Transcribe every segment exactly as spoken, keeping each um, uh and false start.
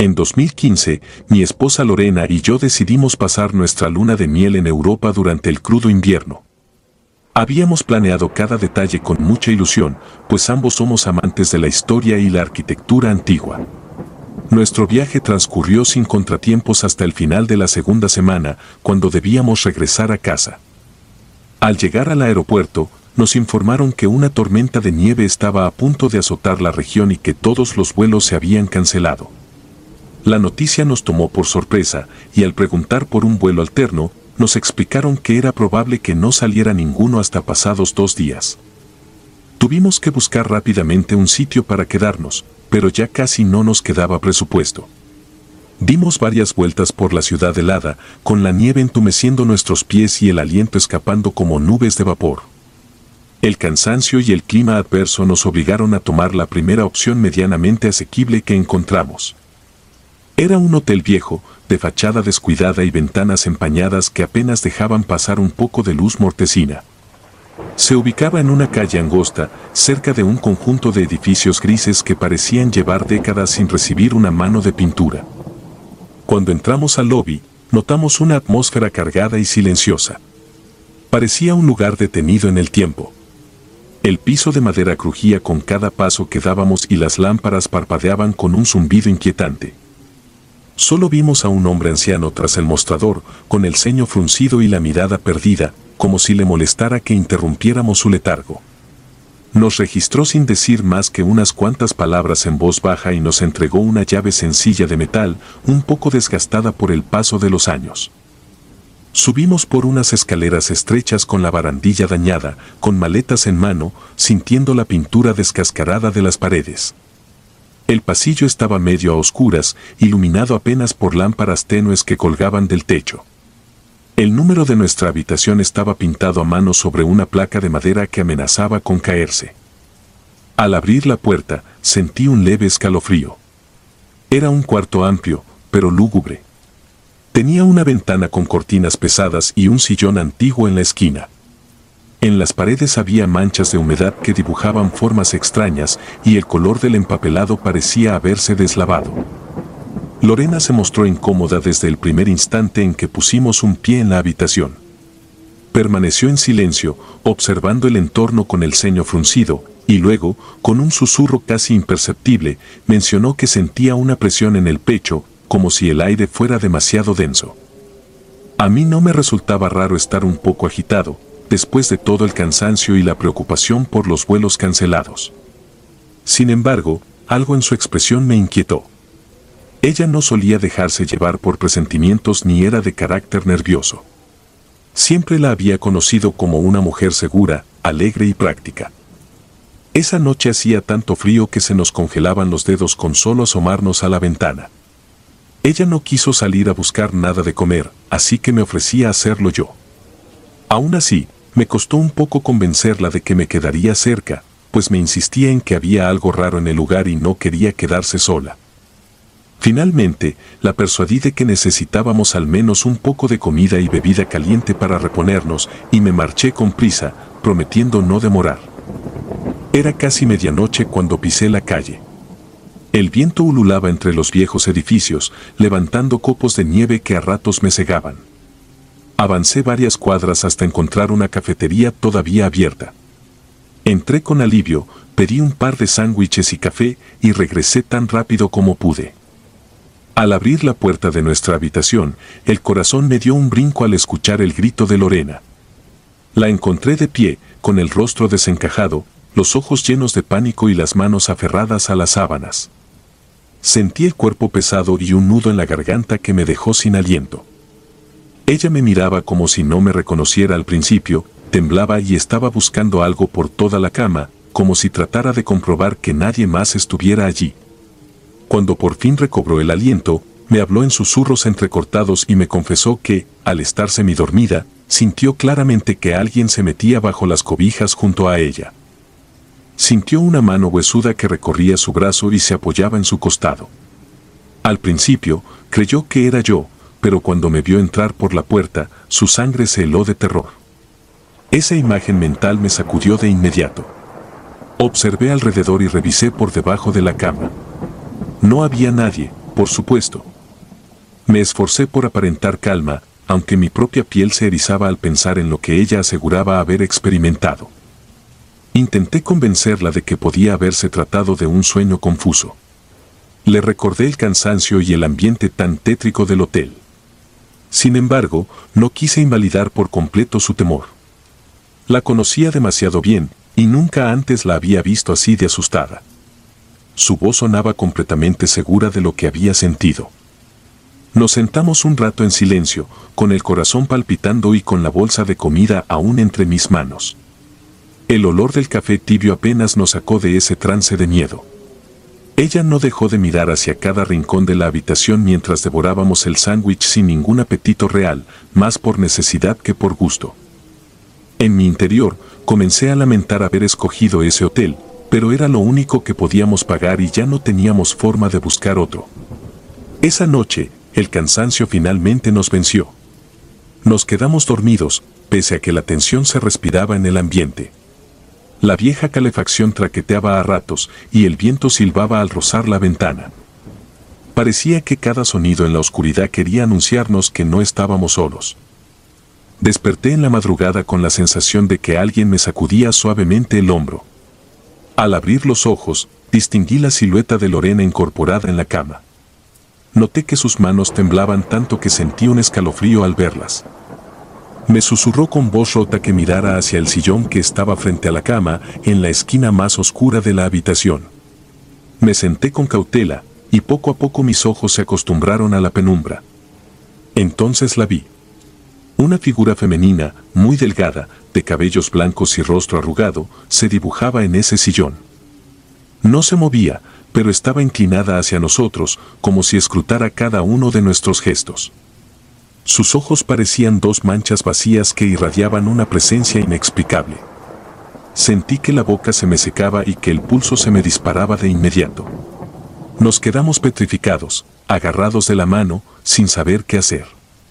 En dos mil quince, mi esposa Lorena y yo decidimos pasar nuestra luna de miel en Europa durante el crudo invierno. Habíamos planeado cada detalle con mucha ilusión, pues ambos somos amantes de la historia y la arquitectura antigua. Nuestro viaje transcurrió sin contratiempos hasta el final de la segunda semana, cuando debíamos regresar a casa. Al llegar al aeropuerto, nos informaron que una tormenta de nieve estaba a punto de azotar la región y que todos los vuelos se habían cancelado. La noticia nos tomó por sorpresa, y al preguntar por un vuelo alterno, nos explicaron que era probable que no saliera ninguno hasta pasados dos días. Tuvimos que buscar rápidamente un sitio para quedarnos, pero ya casi no nos quedaba presupuesto. Dimos varias vueltas por la ciudad helada, con la nieve entumeciendo nuestros pies y el aliento escapando como nubes de vapor. El cansancio y el clima adverso nos obligaron a tomar la primera opción medianamente asequible que encontramos. Era un hotel viejo, de fachada descuidada y ventanas empañadas que apenas dejaban pasar un poco de luz mortecina. Se ubicaba en una calle angosta, cerca de un conjunto de edificios grises que parecían llevar décadas sin recibir una mano de pintura. Cuando entramos al lobby, notamos una atmósfera cargada y silenciosa. Parecía un lugar detenido en el tiempo. El piso de madera crujía con cada paso que dábamos y las lámparas parpadeaban con un zumbido inquietante. Solo vimos a un hombre anciano tras el mostrador, con el ceño fruncido y la mirada perdida, como si le molestara que interrumpiéramos su letargo. Nos registró sin decir más que unas cuantas palabras en voz baja y nos entregó una llave sencilla de metal, un poco desgastada por el paso de los años. Subimos por unas escaleras estrechas con la barandilla dañada, con maletas en mano, sintiendo la pintura descascarada de las paredes. El pasillo estaba medio a oscuras, iluminado apenas por lámparas tenues que colgaban del techo. El número de nuestra habitación estaba pintado a mano sobre una placa de madera que amenazaba con caerse. Al abrir la puerta, sentí un leve escalofrío. Era un cuarto amplio, pero lúgubre. Tenía una ventana con cortinas pesadas y un sillón antiguo en la esquina. En las paredes había manchas de humedad que dibujaban formas extrañas y el color del empapelado parecía haberse deslavado. Lorena se mostró incómoda desde el primer instante en que pusimos un pie en la habitación. Permaneció en silencio, observando el entorno con el ceño fruncido, y luego, con un susurro casi imperceptible, mencionó que sentía una presión en el pecho, como si el aire fuera demasiado denso. A mí no me resultaba raro estar un poco agitado, después de todo el cansancio y la preocupación por los vuelos cancelados. Sin embargo, algo en su expresión me inquietó. Ella no solía dejarse llevar por presentimientos ni era de carácter nervioso. Siempre la había conocido como una mujer segura, alegre y práctica. Esa noche hacía tanto frío que se nos congelaban los dedos con solo asomarnos a la ventana. Ella no quiso salir a buscar nada de comer, así que me ofrecía hacerlo yo. Aún así, me costó un poco convencerla de que me quedaría cerca, pues me insistía en que había algo raro en el lugar y no quería quedarse sola. Finalmente, la persuadí de que necesitábamos al menos un poco de comida y bebida caliente para reponernos, y me marché con prisa, prometiendo no demorar. Era casi medianoche cuando pisé la calle. El viento ululaba entre los viejos edificios, levantando copos de nieve que a ratos me cegaban. Avancé varias cuadras hasta encontrar una cafetería todavía abierta. Entré con alivio, pedí un par de sándwiches y café y regresé tan rápido como pude. Al abrir la puerta de nuestra habitación, el corazón me dio un brinco al escuchar el grito de Lorena. La encontré de pie, con el rostro desencajado, los ojos llenos de pánico y las manos aferradas a las sábanas. Sentí el cuerpo pesado y un nudo en la garganta que me dejó sin aliento. Ella me miraba como si no me reconociera al principio, temblaba y estaba buscando algo por toda la cama, como si tratara de comprobar que nadie más estuviera allí. Cuando por fin recobró el aliento, me habló en susurros entrecortados y me confesó que, al estar semidormida, sintió claramente que alguien se metía bajo las cobijas junto a ella. Sintió una mano huesuda que recorría su brazo y se apoyaba en su costado. Al principio, creyó que era yo, pero cuando me vio entrar por la puerta, su sangre se heló de terror. Esa imagen mental me sacudió de inmediato. Observé alrededor y revisé por debajo de la cama. No había nadie, por supuesto. Me esforcé por aparentar calma, aunque mi propia piel se erizaba al pensar en lo que ella aseguraba haber experimentado. Intenté convencerla de que podía haberse tratado de un sueño confuso. Le recordé el cansancio y el ambiente tan tétrico del hotel. Sin embargo, no quise invalidar por completo su temor. La conocía demasiado bien, y nunca antes la había visto así de asustada. Su voz sonaba completamente segura de lo que había sentido. Nos sentamos un rato en silencio, con el corazón palpitando y con la bolsa de comida aún entre mis manos. El olor del café tibio apenas nos sacó de ese trance de miedo. Ella no dejó de mirar hacia cada rincón de la habitación mientras devorábamos el sándwich sin ningún apetito real, más por necesidad que por gusto. En mi interior, comencé a lamentar haber escogido ese hotel, pero era lo único que podíamos pagar y ya no teníamos forma de buscar otro. Esa noche, el cansancio finalmente nos venció. Nos quedamos dormidos, pese a que la tensión se respiraba en el ambiente. La vieja calefacción traqueteaba a ratos y el viento silbaba al rozar la ventana. Parecía que cada sonido en la oscuridad quería anunciarnos que no estábamos solos. Desperté en la madrugada con la sensación de que alguien me sacudía suavemente el hombro. Al abrir los ojos, distinguí la silueta de Lorena incorporada en la cama. Noté que sus manos temblaban tanto que sentí un escalofrío al verlas. Me susurró con voz rota que mirara hacia el sillón que estaba frente a la cama, en la esquina más oscura de la habitación. Me senté con cautela, y poco a poco mis ojos se acostumbraron a la penumbra. Entonces la vi. Una figura femenina, muy delgada, de cabellos blancos y rostro arrugado, se dibujaba en ese sillón. No se movía, pero estaba inclinada hacia nosotros, como si escrutara cada uno de nuestros gestos. Sus ojos parecían dos manchas vacías que irradiaban una presencia inexplicable. Sentí que la boca se me secaba y que el pulso se me disparaba de inmediato. Nos quedamos petrificados, agarrados de la mano, sin saber qué hacer.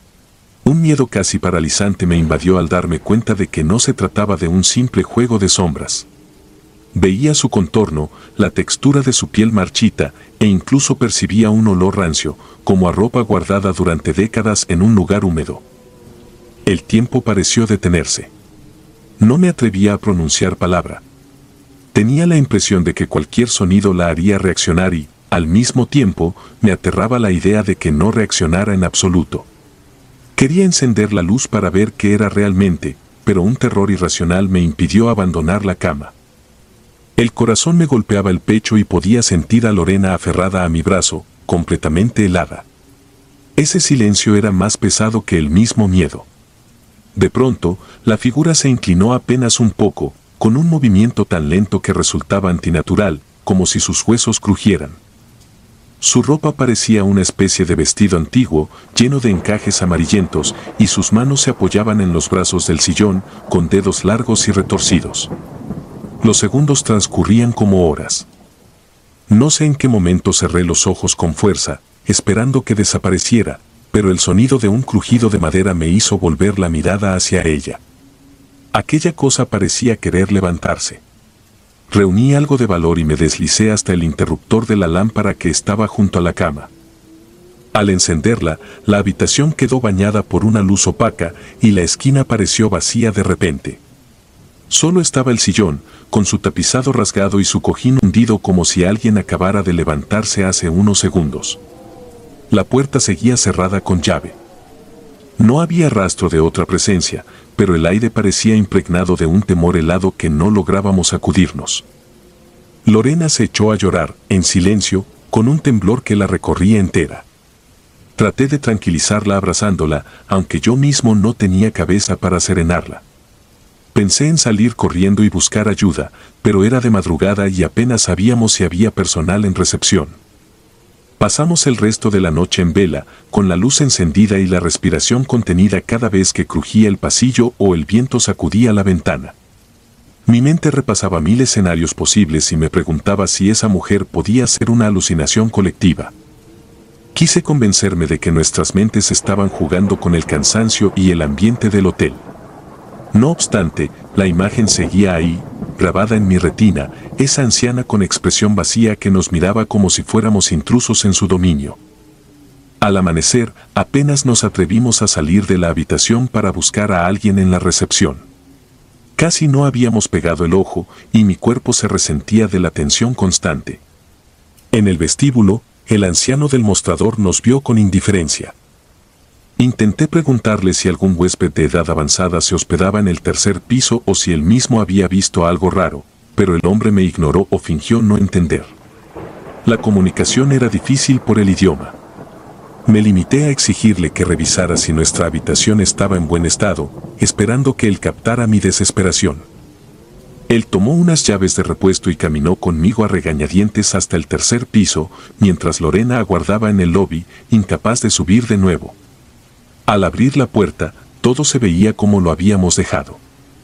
Un miedo casi paralizante me invadió al darme cuenta de que no se trataba de un simple juego de sombras. Veía su contorno, la textura de su piel marchita, e incluso percibía un olor rancio, como a ropa guardada durante décadas en un lugar húmedo. El tiempo pareció detenerse. No me atrevía a pronunciar palabra. Tenía la impresión de que cualquier sonido la haría reaccionar y, al mismo tiempo, me aterraba la idea de que no reaccionara en absoluto. Quería encender la luz para ver qué era realmente, pero un terror irracional me impidió abandonar la cama. El corazón me golpeaba el pecho y podía sentir a Lorena aferrada a mi brazo, completamente helada. Ese silencio era más pesado que el mismo miedo. De pronto, la figura se inclinó apenas un poco, con un movimiento tan lento que resultaba antinatural, como si sus huesos crujieran. Su ropa parecía una especie de vestido antiguo, lleno de encajes amarillentos, y sus manos se apoyaban en los brazos del sillón, con dedos largos y retorcidos. Los segundos transcurrían como horas. No sé en qué momento cerré los ojos con fuerza, esperando que desapareciera, pero el sonido de un crujido de madera me hizo volver la mirada hacia ella. Aquella cosa parecía querer levantarse. Reuní algo de valor y me deslicé hasta el interruptor de la lámpara que estaba junto a la cama. Al encenderla, la habitación quedó bañada por una luz opaca y la esquina pareció vacía de repente. Solo estaba el sillón, con su tapizado rasgado y su cojín hundido como si alguien acabara de levantarse hace unos segundos. La puerta seguía cerrada con llave. No había rastro de otra presencia, pero el aire parecía impregnado de un temor helado que no lográbamos sacudirnos. Lorena se echó a llorar, en silencio, con un temblor que la recorría entera. Traté de tranquilizarla abrazándola, aunque yo mismo no tenía cabeza para serenarla. Pensé en salir corriendo y buscar ayuda, pero era de madrugada y apenas sabíamos si había personal en recepción. Pasamos el resto de la noche en vela, con la luz encendida y la respiración contenida cada vez que crujía el pasillo o el viento sacudía la ventana. Mi mente repasaba mil escenarios posibles y me preguntaba si esa mujer podía ser una alucinación colectiva. Quise convencerme de que nuestras mentes estaban jugando con el cansancio y el ambiente del hotel. No obstante, la imagen seguía ahí, grabada en mi retina, esa anciana con expresión vacía que nos miraba como si fuéramos intrusos en su dominio. Al amanecer, apenas nos atrevimos a salir de la habitación para buscar a alguien en la recepción. Casi no habíamos pegado el ojo y mi cuerpo se resentía de la tensión constante. En el vestíbulo, el anciano del mostrador nos vio con indiferencia. Intenté preguntarle si algún huésped de edad avanzada se hospedaba en el tercer piso o si él mismo había visto algo raro, pero el hombre me ignoró o fingió no entender. La comunicación era difícil por el idioma. Me limité a exigirle que revisara si nuestra habitación estaba en buen estado, esperando que él captara mi desesperación. Él tomó unas llaves de repuesto y caminó conmigo a regañadientes hasta el tercer piso, mientras Lorena aguardaba en el lobby, incapaz de subir de nuevo. Al abrir la puerta, todo se veía como lo habíamos dejado.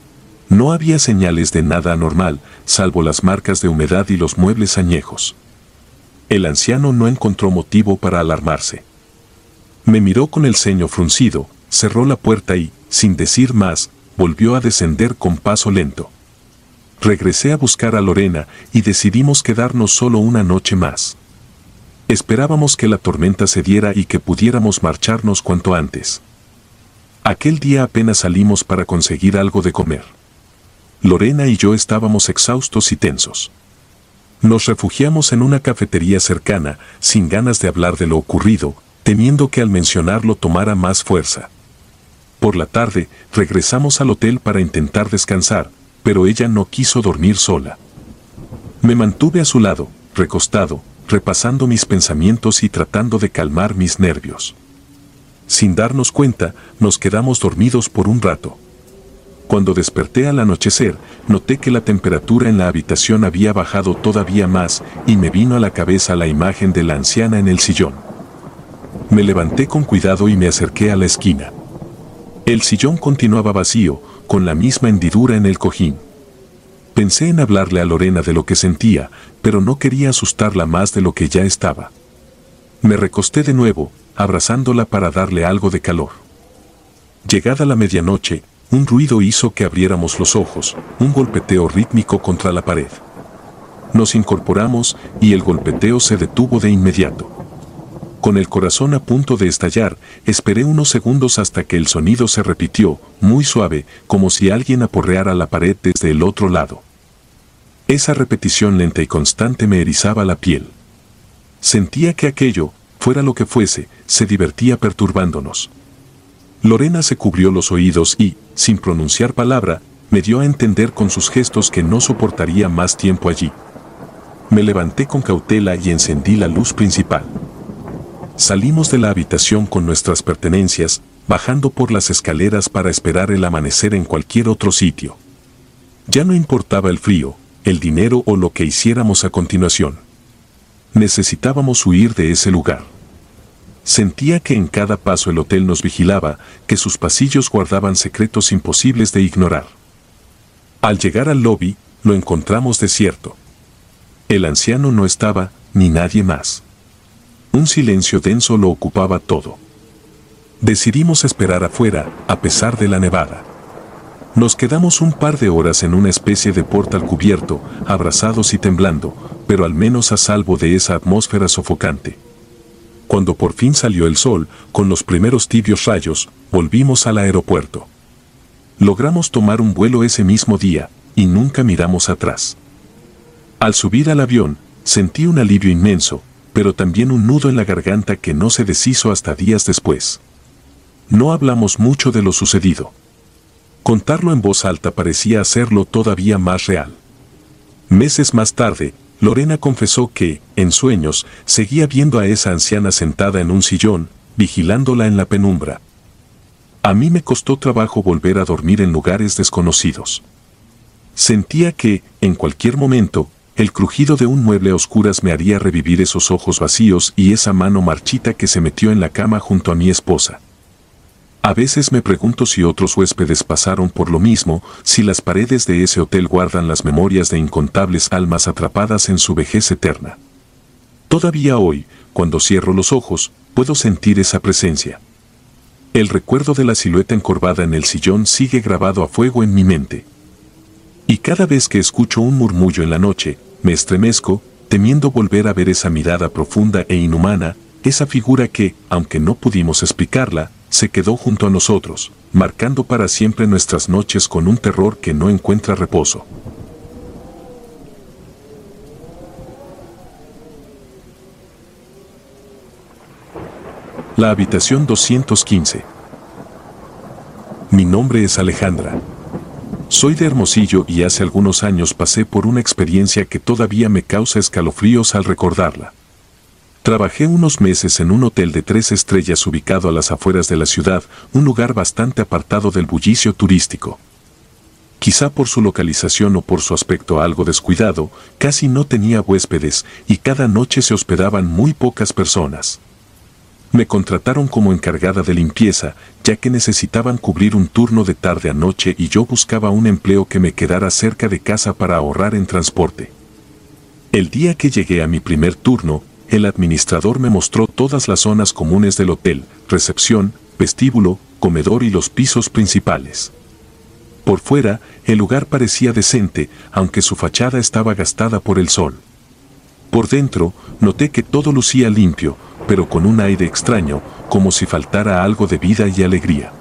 No había señales de nada anormal, salvo las marcas de humedad y los muebles añejos. El anciano no encontró motivo para alarmarse. Me miró con el ceño fruncido, cerró la puerta y, sin decir más, volvió a descender con paso lento. Regresé a buscar a Lorena y decidimos quedarnos solo una noche más. Esperábamos que la tormenta cediera y que pudiéramos marcharnos cuanto antes. Aquel día apenas salimos para conseguir algo de comer. Lorena y yo estábamos exhaustos y tensos. Nos refugiamos en una cafetería cercana, sin ganas de hablar de lo ocurrido, temiendo que al mencionarlo tomara más fuerza. Por la tarde, regresamos al hotel para intentar descansar, pero ella no quiso dormir sola. Me mantuve a su lado, recostado, repasando mis pensamientos y tratando de calmar mis nervios. Sin darnos cuenta, nos quedamos dormidos por un rato. Cuando desperté al anochecer, noté que la temperatura en la habitación había bajado todavía más y me vino a la cabeza la imagen de la anciana en el sillón. Me levanté con cuidado y me acerqué a la esquina. El sillón continuaba vacío, con la misma hendidura en el cojín. Pensé en hablarle a Lorena de lo que sentía, pero no quería asustarla más de lo que ya estaba. Me recosté de nuevo, abrazándola para darle algo de calor. Llegada la medianoche, un ruido hizo que abriéramos los ojos, un golpeteo rítmico contra la pared. Nos incorporamos y el golpeteo se detuvo de inmediato. Con el corazón a punto de estallar, esperé unos segundos hasta que el sonido se repitió, muy suave, como si alguien aporreara la pared desde el otro lado. Esa repetición lenta y constante me erizaba la piel. Sentía que aquello, fuera lo que fuese, se divertía perturbándonos. Lorena se cubrió los oídos y, sin pronunciar palabra, me dio a entender con sus gestos que no soportaría más tiempo allí. Me levanté con cautela y encendí la luz principal. Salimos de la habitación con nuestras pertenencias, bajando por las escaleras para esperar el amanecer en cualquier otro sitio. Ya no importaba el frío, el dinero o lo que hiciéramos a continuación. Necesitábamos huir de ese lugar. Sentía que en cada paso el hotel nos vigilaba, que sus pasillos guardaban secretos imposibles de ignorar. Al llegar al lobby, lo encontramos desierto. El anciano no estaba, ni nadie más. Un silencio denso lo ocupaba todo. Decidimos esperar afuera, a pesar de la nevada. Nos quedamos un par de horas en una especie de portal cubierto, abrazados y temblando, pero al menos a salvo de esa atmósfera sofocante. Cuando por fin salió el sol, con los primeros tibios rayos, volvimos al aeropuerto. Logramos tomar un vuelo ese mismo día, y nunca miramos atrás. Al subir al avión, sentí un alivio inmenso, pero también un nudo en la garganta que no se deshizo hasta días después. No hablamos mucho de lo sucedido. Contarlo en voz alta parecía hacerlo todavía más real. Meses más tarde, Lorena confesó que, en sueños, seguía viendo a esa anciana sentada en un sillón, vigilándola en la penumbra. A mí me costó trabajo volver a dormir en lugares desconocidos. Sentía que, en cualquier momento, el crujido de un mueble a oscuras me haría revivir esos ojos vacíos y esa mano marchita que se metió en la cama junto a mi esposa. A veces me pregunto si otros huéspedes pasaron por lo mismo, si las paredes de ese hotel guardan las memorias de incontables almas atrapadas en su vejez eterna. Todavía hoy, cuando cierro los ojos, puedo sentir esa presencia. El recuerdo de la silueta encorvada en el sillón sigue grabado a fuego en mi mente. Y cada vez que escucho un murmullo en la noche, me estremezco, temiendo volver a ver esa mirada profunda e inhumana, esa figura que, aunque no pudimos explicarla, se quedó junto a nosotros, marcando para siempre nuestras noches con un terror que no encuentra reposo. La habitación doscientos quince. Mi nombre es Alejandra. Soy de Hermosillo y hace algunos años pasé por una experiencia que todavía me causa escalofríos al recordarla. Trabajé unos meses en un hotel de tres estrellas ubicado a las afueras de la ciudad, un lugar bastante apartado del bullicio turístico. Quizá por su localización o por su aspecto algo descuidado, casi no tenía huéspedes y cada noche se hospedaban muy pocas personas. Me contrataron como encargada de limpieza, ya que necesitaban cubrir un turno de tarde a noche y yo buscaba un empleo que me quedara cerca de casa para ahorrar en transporte. El día que llegué a mi primer turno, el administrador me mostró todas las zonas comunes del hotel, recepción, vestíbulo, comedor y los pisos principales. Por fuera, el lugar parecía decente, aunque su fachada estaba gastada por el sol. Por dentro, noté que todo lucía limpio, pero con un aire extraño, como si faltara algo de vida y alegría.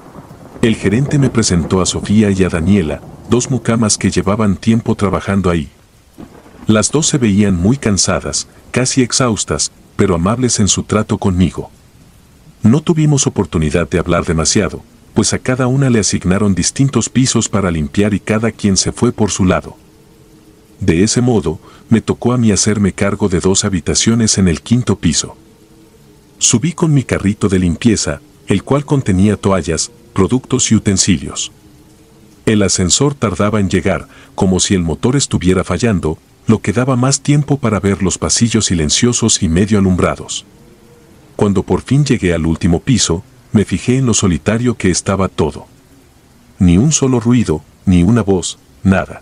El gerente me presentó a Sofía y a Daniela, dos mucamas que llevaban tiempo trabajando ahí. Las dos se veían muy cansadas, casi exhaustas, pero amables en su trato conmigo. No tuvimos oportunidad de hablar demasiado, pues a cada una le asignaron distintos pisos para limpiar y cada quien se fue por su lado. De ese modo, me tocó a mí hacerme cargo de dos habitaciones en el quinto piso. Subí con mi carrito de limpieza, el cual contenía toallas, productos y utensilios. El ascensor tardaba en llegar, como si el motor estuviera fallando, lo que daba más tiempo para ver los pasillos silenciosos y medio alumbrados. Cuando por fin llegué al último piso, me fijé en lo solitario que estaba todo. Ni un solo ruido, ni una voz, nada.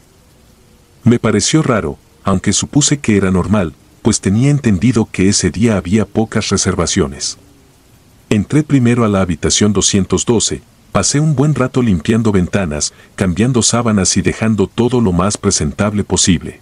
Me pareció raro, aunque supuse que era normal, pues tenía entendido que ese día había pocas reservaciones. Entré primero a la habitación doscientos doce, pasé un buen rato limpiando ventanas, cambiando sábanas y dejando todo lo más presentable posible.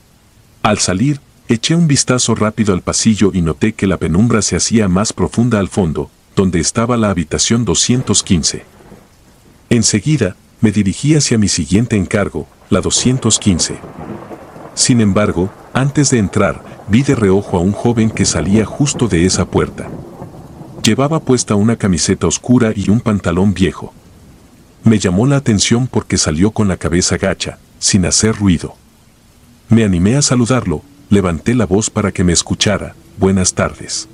Al salir, eché un vistazo rápido al pasillo y noté que la penumbra se hacía más profunda al fondo, donde estaba la habitación doscientos quince. Enseguida, me dirigí hacia mi siguiente encargo, la doscientos quince. Sin embargo, antes de entrar, vi de reojo a un joven que salía justo de esa puerta. Llevaba puesta una camiseta oscura y un pantalón viejo. Me llamó la atención porque salió con la cabeza gacha, sin hacer ruido. Me animé a saludarlo, levanté la voz para que me escuchara. Buenas tardes.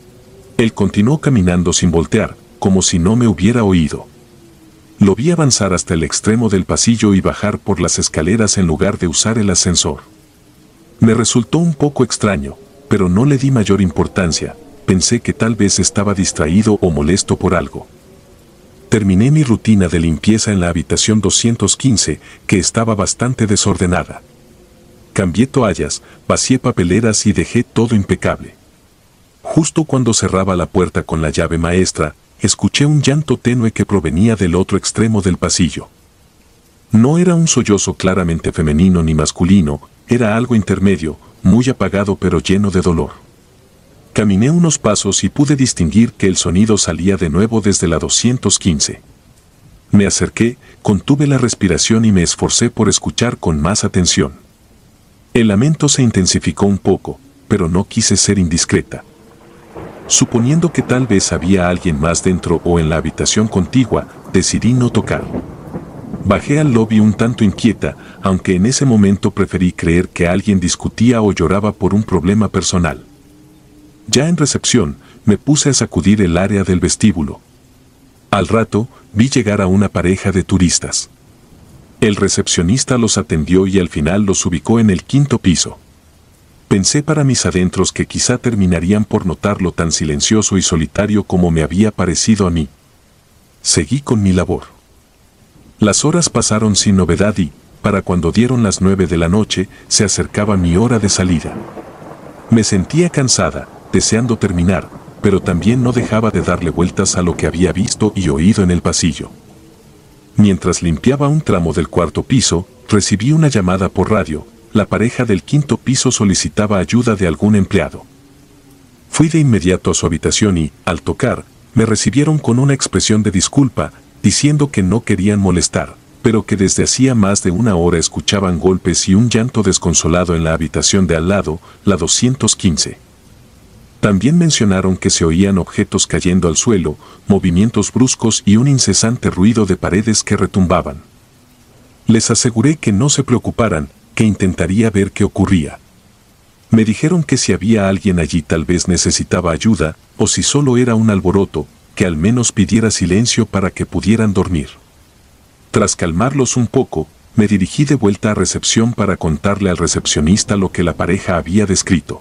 Él continuó caminando sin voltear, como si no me hubiera oído. Lo vi avanzar hasta el extremo del pasillo y bajar por las escaleras en lugar de usar el ascensor. Me resultó un poco extraño, pero no le di mayor importancia, pensé que tal vez estaba distraído o molesto por algo. Terminé mi rutina de limpieza en la habitación doscientos quince, que estaba bastante desordenada. Cambié toallas, vacié papeleras y dejé todo impecable. Justo cuando cerraba la puerta con la llave maestra, escuché un llanto tenue que provenía del otro extremo del pasillo. No era un sollozo claramente femenino ni masculino, era algo intermedio, muy apagado pero lleno de dolor. Caminé unos pasos y pude distinguir que el sonido salía de nuevo desde la doscientos quince. Me acerqué, contuve la respiración y me esforcé por escuchar con más atención. El lamento se intensificó un poco, pero no quise ser indiscreta. Suponiendo que tal vez había alguien más dentro o en la habitación contigua, decidí no tocar. Bajé al lobby un tanto inquieta, aunque en ese momento preferí creer que alguien discutía o lloraba por un problema personal. Ya en recepción, me puse a sacudir el área del vestíbulo. Al rato, vi llegar a una pareja de turistas. El recepcionista los atendió y al final los ubicó en el quinto piso. Pensé para mis adentros que quizá terminarían por notarlo tan silencioso y solitario como me había parecido a mí. Seguí con mi labor. Las horas pasaron sin novedad y, para cuando dieron las nueve de la noche, se acercaba mi hora de salida. Me sentía cansada, deseando terminar, pero también no dejaba de darle vueltas a lo que había visto y oído en el pasillo. Mientras limpiaba un tramo del cuarto piso, recibí una llamada por radio. La pareja del quinto piso solicitaba ayuda de algún empleado. Fui de inmediato a su habitación y, al tocar, me recibieron con una expresión de disculpa, diciendo que no querían molestar, pero que desde hacía más de una hora escuchaban golpes y un llanto desconsolado en la habitación de al lado, la doscientos quince. También mencionaron que se oían objetos cayendo al suelo, movimientos bruscos y un incesante ruido de paredes que retumbaban. Les aseguré que no se preocuparan, que intentaría ver qué ocurría. Me dijeron que si había alguien allí tal vez necesitaba ayuda, o si solo era un alboroto, que al menos pidiera silencio para que pudieran dormir. Tras calmarlos un poco, me dirigí de vuelta a recepción para contarle al recepcionista lo que la pareja había descrito.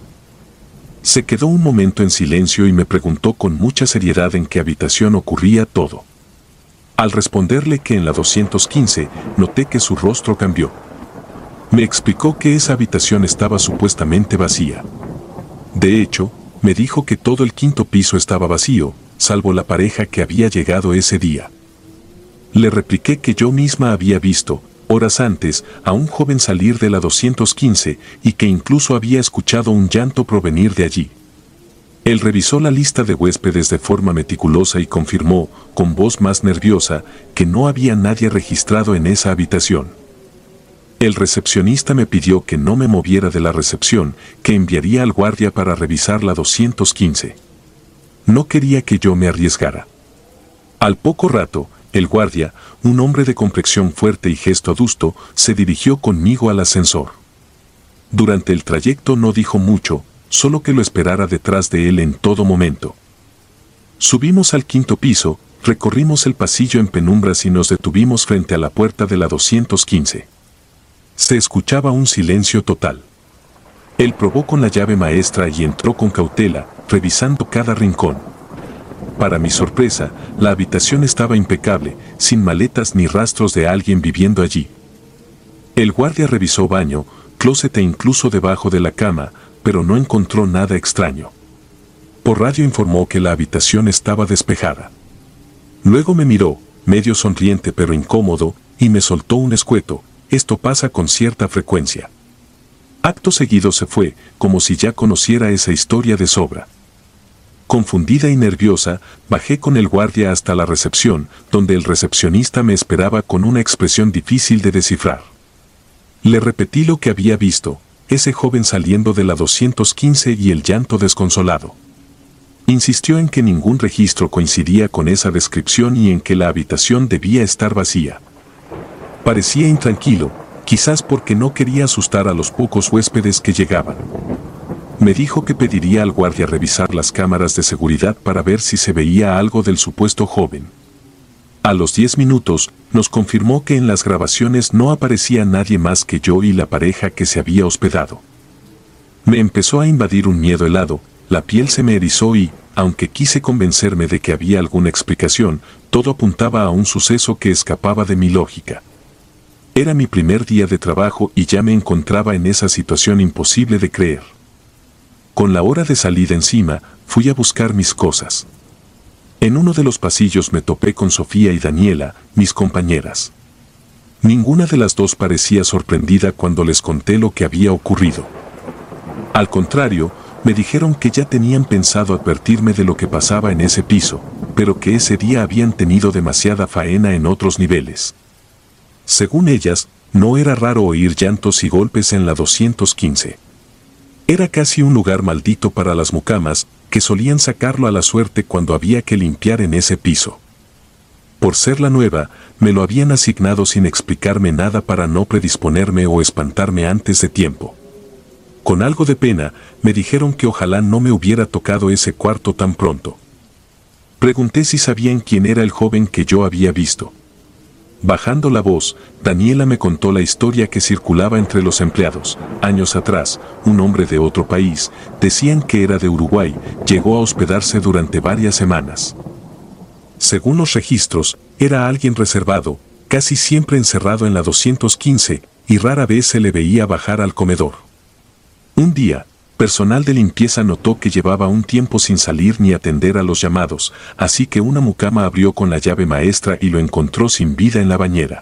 Se quedó un momento en silencio y me preguntó con mucha seriedad en qué habitación ocurría todo. Al responderle que en la doscientos quince, noté que su rostro cambió. Me explicó que esa habitación estaba supuestamente vacía. De hecho, me dijo que todo el quinto piso estaba vacío, salvo la pareja que había llegado ese día. Le repliqué que yo misma había visto, horas antes, a un joven salir de la doscientos quince y que incluso había escuchado un llanto provenir de allí. Él revisó la lista de huéspedes de forma meticulosa y confirmó, con voz más nerviosa, que no había nadie registrado en esa habitación. El recepcionista me pidió que no me moviera de la recepción, que enviaría al guardia para revisar la doscientos quince. No quería que yo me arriesgara. Al poco rato, el guardia, un hombre de complexión fuerte y gesto adusto, se dirigió conmigo al ascensor. Durante el trayecto no dijo mucho, solo que lo esperara detrás de él en todo momento. Subimos al quinto piso, recorrimos el pasillo en penumbras y nos detuvimos frente a la puerta de la doscientos quince. Se escuchaba un silencio total. Él probó con la llave maestra y entró con cautela, revisando cada rincón. Para mi sorpresa, la habitación estaba impecable, sin maletas ni rastros de alguien viviendo allí. El guardia revisó baño, closet e incluso debajo de la cama, pero no encontró nada extraño. Por radio informó que la habitación estaba despejada. Luego me miró, medio sonriente pero incómodo, y me soltó un escueto: esto pasa con cierta frecuencia. Acto seguido se fue, como si ya conociera esa historia de sobra. Confundida y nerviosa, bajé con el guardia hasta la recepción, donde el recepcionista me esperaba con una expresión difícil de descifrar. Le repetí lo que había visto, ese joven saliendo de la doscientos quince y el llanto desconsolado. Insistió en que ningún registro coincidía con esa descripción y en que la habitación debía estar vacía. Parecía intranquilo, quizás porque no quería asustar a los pocos huéspedes que llegaban. Me dijo que pediría al guardia revisar las cámaras de seguridad para ver si se veía algo del supuesto joven. A los diez minutos, nos confirmó que en las grabaciones no aparecía nadie más que yo y la pareja que se había hospedado. Me empezó a invadir un miedo helado, la piel se me erizó y, aunque quise convencerme de que había alguna explicación, todo apuntaba a un suceso que escapaba de mi lógica. Era mi primer día de trabajo y ya me encontraba en esa situación imposible de creer. Con la hora de salida encima, fui a buscar mis cosas. En uno de los pasillos me topé con Sofía y Daniela, mis compañeras. Ninguna de las dos parecía sorprendida cuando les conté lo que había ocurrido. Al contrario, me dijeron que ya tenían pensado advertirme de lo que pasaba en ese piso, pero que ese día habían tenido demasiada faena en otros niveles. Según ellas, no era raro oír llantos y golpes en la doscientos quince. Era casi un lugar maldito para las mucamas, que solían sacarlo a la suerte cuando había que limpiar en ese piso. Por ser la nueva, me lo habían asignado sin explicarme nada para no predisponerme o espantarme antes de tiempo. Con algo de pena, me dijeron que ojalá no me hubiera tocado ese cuarto tan pronto. Pregunté si sabían quién era el joven que yo había visto. Bajando la voz, Daniela me contó la historia que circulaba entre los empleados. Años atrás, un hombre de otro país, decían que era de Uruguay, llegó a hospedarse durante varias semanas. Según los registros, era alguien reservado, casi siempre encerrado en la doscientos quince, y rara vez se le veía bajar al comedor. Un día, personal de limpieza notó que llevaba un tiempo sin salir ni atender a los llamados, así que una mucama abrió con la llave maestra y lo encontró sin vida en la bañera.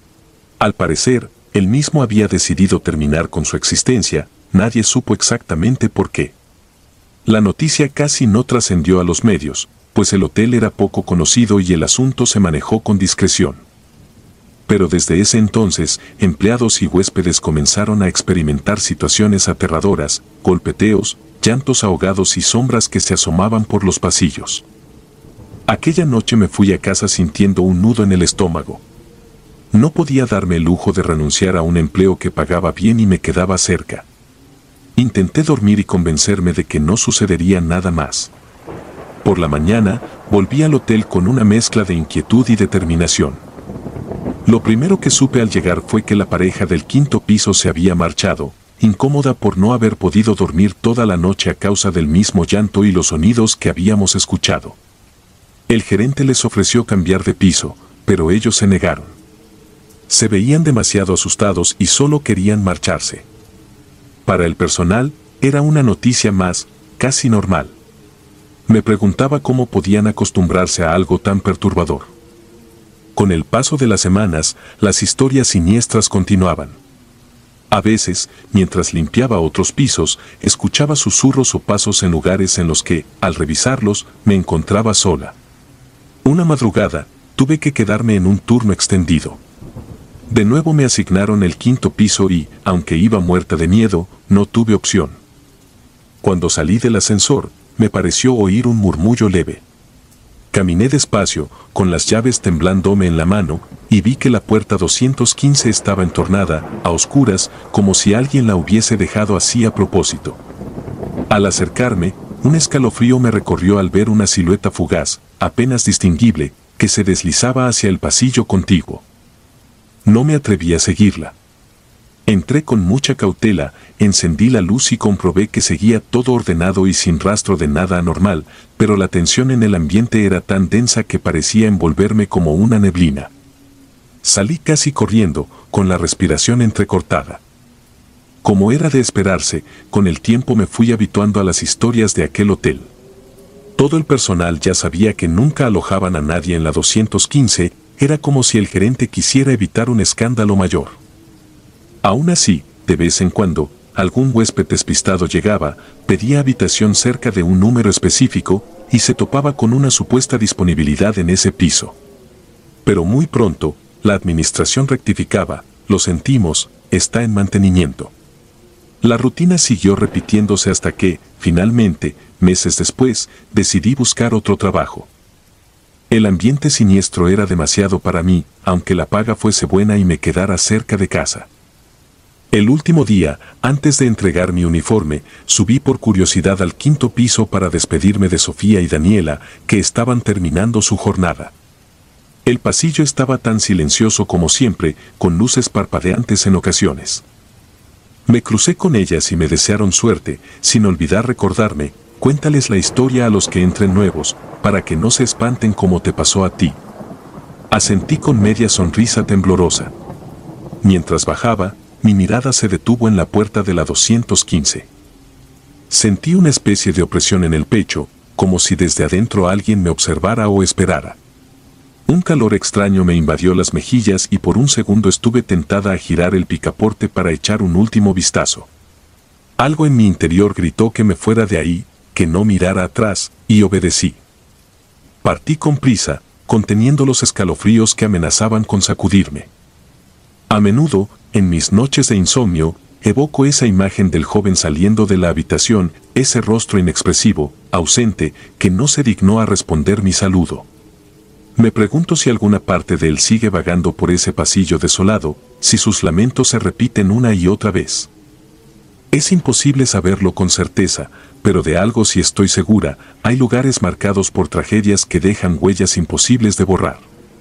Al parecer, él mismo había decidido terminar con su existencia, nadie supo exactamente por qué. La noticia casi no trascendió a los medios, pues el hotel era poco conocido y el asunto se manejó con discreción. Pero desde ese entonces, empleados y huéspedes comenzaron a experimentar situaciones aterradoras, golpeteos, llantos ahogados y sombras que se asomaban por los pasillos. Aquella noche me fui a casa sintiendo un nudo en el estómago. No podía darme el lujo de renunciar a un empleo que pagaba bien y me quedaba cerca. Intenté dormir y convencerme de que no sucedería nada más. Por la mañana, volví al hotel con una mezcla de inquietud y determinación. Lo primero que supe al llegar fue que la pareja del quinto piso se había marchado, incómoda por no haber podido dormir toda la noche a causa del mismo llanto y los sonidos que habíamos escuchado. El gerente les ofreció cambiar de piso, pero ellos se negaron. Se veían demasiado asustados y solo querían marcharse. Para el personal, era una noticia más, casi normal. Me preguntaba cómo podían acostumbrarse a algo tan perturbador. Con el paso de las semanas, las historias siniestras continuaban. A veces, mientras limpiaba otros pisos, escuchaba susurros o pasos en lugares en los que, al revisarlos, me encontraba sola. Una madrugada, tuve que quedarme en un turno extendido. De nuevo me asignaron el quinto piso y, aunque iba muerta de miedo, no tuve opción. Cuando salí del ascensor, me pareció oír un murmullo leve. Caminé despacio, con las llaves temblándome en la mano, y vi que la puerta doscientos quince estaba entornada, a oscuras, como si alguien la hubiese dejado así a propósito. Al acercarme, un escalofrío me recorrió al ver una silueta fugaz, apenas distinguible, que se deslizaba hacia el pasillo contiguo. No me atreví a seguirla. Entré con mucha cautela, encendí la luz y comprobé que seguía todo ordenado y sin rastro de nada anormal, pero la tensión en el ambiente era tan densa que parecía envolverme como una neblina. Salí casi corriendo, con la respiración entrecortada. Como era de esperarse, con el tiempo me fui habituando a las historias de aquel hotel. Todo el personal ya sabía que nunca alojaban a nadie en la doscientos quince, era como si el gerente quisiera evitar un escándalo mayor. Aún así, de vez en cuando, algún huésped despistado llegaba, pedía habitación cerca de un número específico y se topaba con una supuesta disponibilidad en ese piso. Pero muy pronto, la administración rectificaba, lo sentimos, está en mantenimiento. La rutina siguió repitiéndose hasta que, finalmente, meses después, decidí buscar otro trabajo. El ambiente siniestro era demasiado para mí, aunque la paga fuese buena y me quedara cerca de casa. El último día, antes de entregar mi uniforme, subí por curiosidad al quinto piso para despedirme de Sofía y Daniela, que estaban terminando su jornada. El pasillo estaba tan silencioso como siempre, con luces parpadeantes en ocasiones. Me crucé con ellas y me desearon suerte, sin olvidar recordarme: cuéntales la historia a los que entren nuevos, para que no se espanten como te pasó a ti. Asentí con media sonrisa temblorosa. Mientras bajaba, mi mirada se detuvo en la puerta de la doscientos quince. Sentí una especie de opresión en el pecho, como si desde adentro alguien me observara o esperara. Un calor extraño me invadió las mejillas y por un segundo estuve tentada a girar el picaporte para echar un último vistazo. Algo en mi interior gritó que me fuera de ahí, que no mirara atrás, y obedecí. Partí con prisa, conteniendo los escalofríos que amenazaban con sacudirme. A menudo, en mis noches de insomnio, evoco esa imagen del joven saliendo de la habitación, ese rostro inexpresivo, ausente, que no se dignó a responder mi saludo. Me pregunto si alguna parte de él sigue vagando por ese pasillo desolado, si sus lamentos se repiten una y otra vez. Es imposible saberlo con certeza, pero de algo sí estoy segura: hay lugares marcados por tragedias que dejan huellas imposibles de borrar.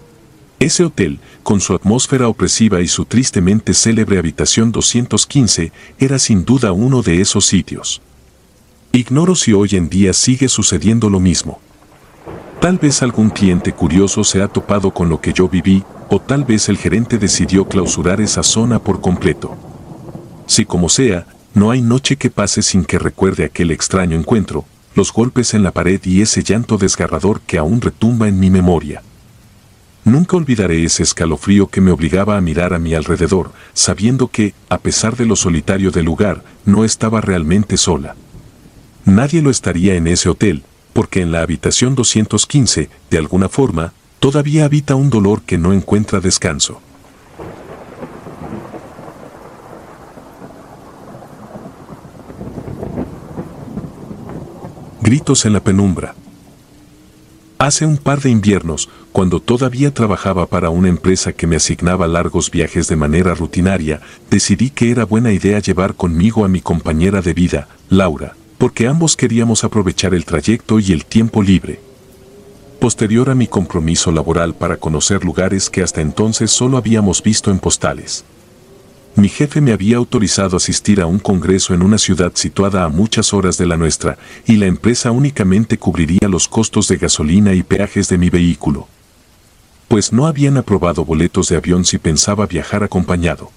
Ese hotel, con su atmósfera opresiva y su tristemente célebre habitación doscientos quince, era sin duda uno de esos sitios. Ignoro si hoy en día sigue sucediendo lo mismo. Tal vez algún cliente curioso se ha topado con lo que yo viví, o tal vez el gerente decidió clausurar esa zona por completo. Si como sea, no hay noche que pase sin que recuerde aquel extraño encuentro, los golpes en la pared y ese llanto desgarrador que aún retumba en mi memoria. Nunca olvidaré ese escalofrío que me obligaba a mirar a mi alrededor, sabiendo que, a pesar de lo solitario del lugar, no estaba realmente sola. Nadie lo estaría en ese hotel, porque en la habitación doscientos quince, de alguna forma, todavía habita un dolor que no encuentra descanso. Gritos en la penumbra. Hace un par de inviernos, cuando todavía trabajaba para una empresa que me asignaba largos viajes de manera rutinaria, decidí que era buena idea llevar conmigo a mi compañera de vida, Laura, porque ambos queríamos aprovechar el trayecto y el tiempo libre. Posterior a mi compromiso laboral para conocer lugares que hasta entonces solo habíamos visto en postales. Mi jefe me había autorizado asistir a un congreso en una ciudad situada a muchas horas de la nuestra, y la empresa únicamente cubriría los costos de gasolina y peajes de mi vehículo. Pues no habían aprobado boletos de avión si pensaba viajar acompañado.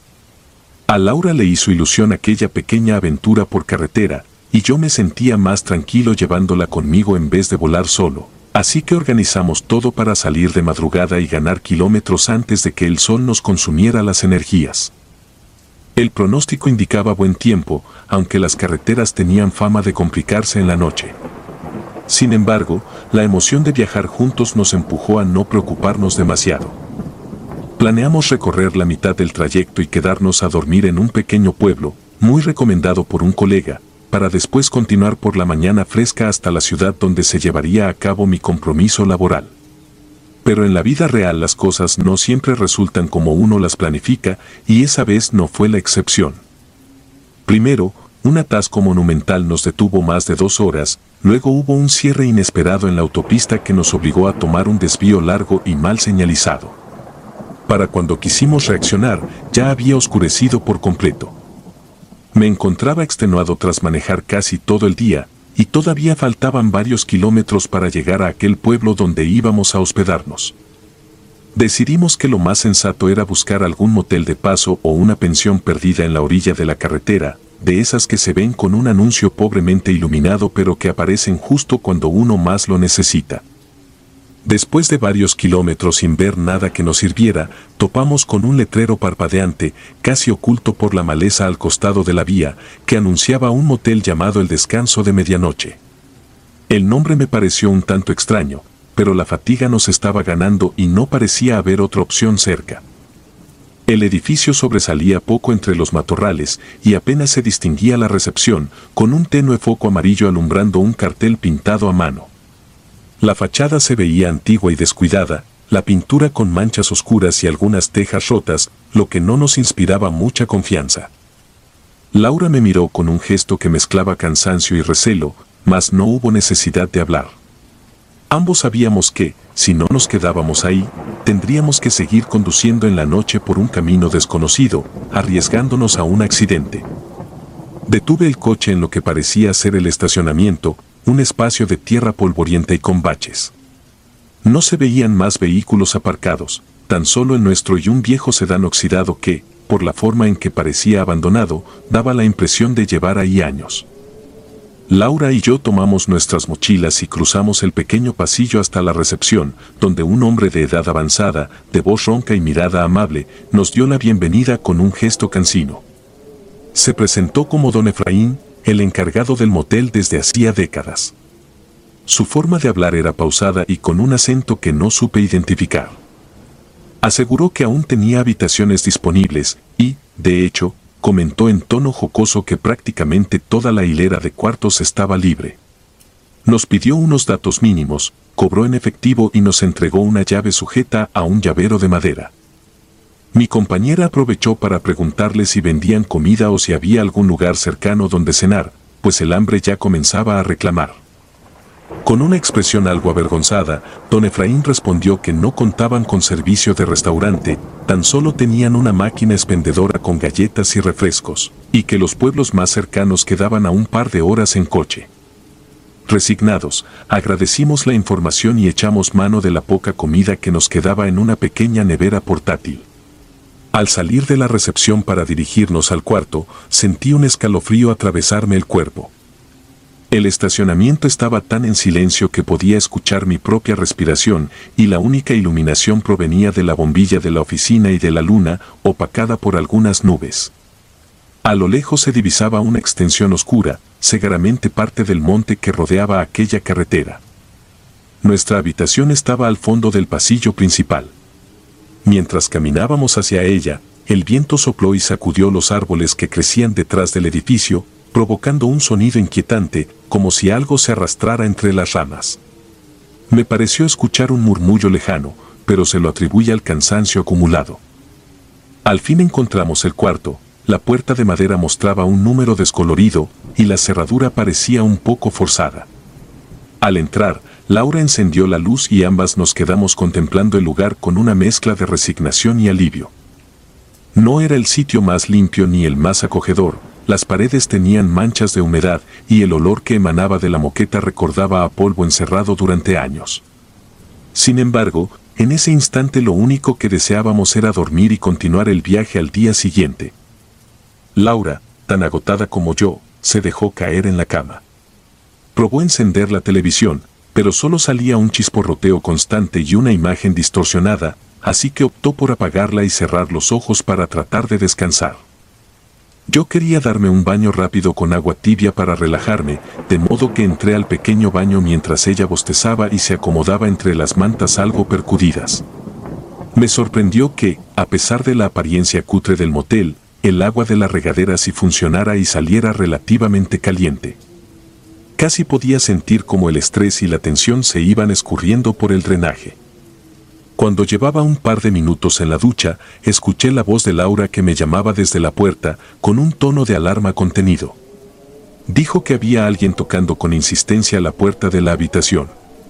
A Laura le hizo ilusión aquella pequeña aventura por carretera, y yo me sentía más tranquilo llevándola conmigo en vez de volar solo. Así que organizamos todo para salir de madrugada y ganar kilómetros antes de que el sol nos consumiera las energías. El pronóstico indicaba buen tiempo, aunque las carreteras tenían fama de complicarse en la noche. Sin embargo, la emoción de viajar juntos nos empujó a no preocuparnos demasiado. Planeamos recorrer la mitad del trayecto y quedarnos a dormir en un pequeño pueblo, muy recomendado por un colega, para después continuar por la mañana fresca hasta la ciudad donde se llevaría a cabo mi compromiso laboral. Pero en la vida real las cosas no siempre resultan como uno las planifica, y esa vez no fue la excepción. Primero, un atasco monumental nos detuvo más de dos horas, luego hubo un cierre inesperado en la autopista que nos obligó a tomar un desvío largo y mal señalizado. Para cuando quisimos reaccionar, ya había oscurecido por completo. Me encontraba extenuado tras manejar casi todo el día, y todavía faltaban varios kilómetros para llegar a aquel pueblo donde íbamos a hospedarnos. Decidimos que lo más sensato era buscar algún motel de paso o una pensión perdida en la orilla de la carretera, de esas que se ven con un anuncio pobremente iluminado pero que aparecen justo cuando uno más lo necesita. Después de varios kilómetros sin ver nada que nos sirviera, topamos con un letrero parpadeante, casi oculto por la maleza al costado de la vía, que anunciaba un motel llamado El Descanso de Medianoche. El nombre me pareció un tanto extraño, pero la fatiga nos estaba ganando y no parecía haber otra opción cerca. El edificio sobresalía poco entre los matorrales y apenas se distinguía la recepción, con un tenue foco amarillo alumbrando un cartel pintado a mano. La fachada se veía antigua y descuidada, la pintura con manchas oscuras y algunas tejas rotas, lo que no nos inspiraba mucha confianza. Laura me miró con un gesto que mezclaba cansancio y recelo, mas no hubo necesidad de hablar. Ambos sabíamos que, si no nos quedábamos ahí, tendríamos que seguir conduciendo en la noche por un camino desconocido, arriesgándonos a un accidente. Detuve el coche en lo que parecía ser el estacionamiento, un espacio de tierra polvorienta y con baches. No se veían más vehículos aparcados, tan solo el nuestro y un viejo sedán oxidado que, por la forma en que parecía abandonado, daba la impresión de llevar ahí años. Laura y yo tomamos nuestras mochilas y cruzamos el pequeño pasillo hasta la recepción, donde un hombre de edad avanzada, de voz ronca y mirada amable, nos dio la bienvenida con un gesto cansino. Se presentó como don Efraín, el encargado del motel desde hacía décadas. Su forma de hablar era pausada y con un acento que no supe identificar. Aseguró que aún tenía habitaciones disponibles y, de hecho, comentó en tono jocoso que prácticamente toda la hilera de cuartos estaba libre. Nos pidió unos datos mínimos, cobró en efectivo y nos entregó una llave sujeta a un llavero de madera. Mi compañera aprovechó para preguntarle si vendían comida o si había algún lugar cercano donde cenar, pues el hambre ya comenzaba a reclamar. Con una expresión algo avergonzada, don Efraín respondió que no contaban con servicio de restaurante, tan solo tenían una máquina expendedora con galletas y refrescos, y que los pueblos más cercanos quedaban a un par de horas en coche. Resignados, agradecimos la información y echamos mano de la poca comida que nos quedaba en una pequeña nevera portátil. Al salir de la recepción para dirigirnos al cuarto, sentí un escalofrío atravesarme el cuerpo. El estacionamiento estaba tan en silencio que podía escuchar mi propia respiración y la única iluminación provenía de la bombilla de la oficina y de la luna, opacada por algunas nubes. A lo lejos se divisaba una extensión oscura, segaramente parte del monte que rodeaba aquella carretera. Nuestra habitación estaba al fondo del pasillo principal. Mientras caminábamos hacia ella, el viento sopló y sacudió los árboles que crecían detrás del edificio, provocando un sonido inquietante, como si algo se arrastrara entre las ramas. Me pareció escuchar un murmullo lejano, pero se lo atribuye al cansancio acumulado. Al fin encontramos el cuarto. La puerta de madera mostraba un número descolorido y la cerradura parecía un poco forzada. Al entrar, Laura encendió la luz y ambas nos quedamos contemplando el lugar con una mezcla de resignación y alivio. No era el sitio más limpio ni el más acogedor, las paredes tenían manchas de humedad y el olor que emanaba de la moqueta recordaba a polvo encerrado durante años. Sin embargo, en ese instante lo único que deseábamos era dormir y continuar el viaje al día siguiente. Laura, tan agotada como yo, se dejó caer en la cama. Probó encender la televisión, pero solo salía un chisporroteo constante y una imagen distorsionada, así que optó por apagarla y cerrar los ojos para tratar de descansar. Yo quería darme un baño rápido con agua tibia para relajarme, de modo que entré al pequeño baño mientras ella bostezaba y se acomodaba entre las mantas algo percudidas. Me sorprendió que, a pesar de la apariencia cutre del motel, el agua de la regadera sí funcionara y saliera relativamente caliente. Casi podía sentir cómo el estrés y la tensión se iban escurriendo por el drenaje. Cuando llevaba un par de minutos en la ducha, escuché la voz de Laura que me llamaba desde la puerta, con un tono de alarma contenido. Dijo que había alguien tocando con insistencia la puerta de la habitación.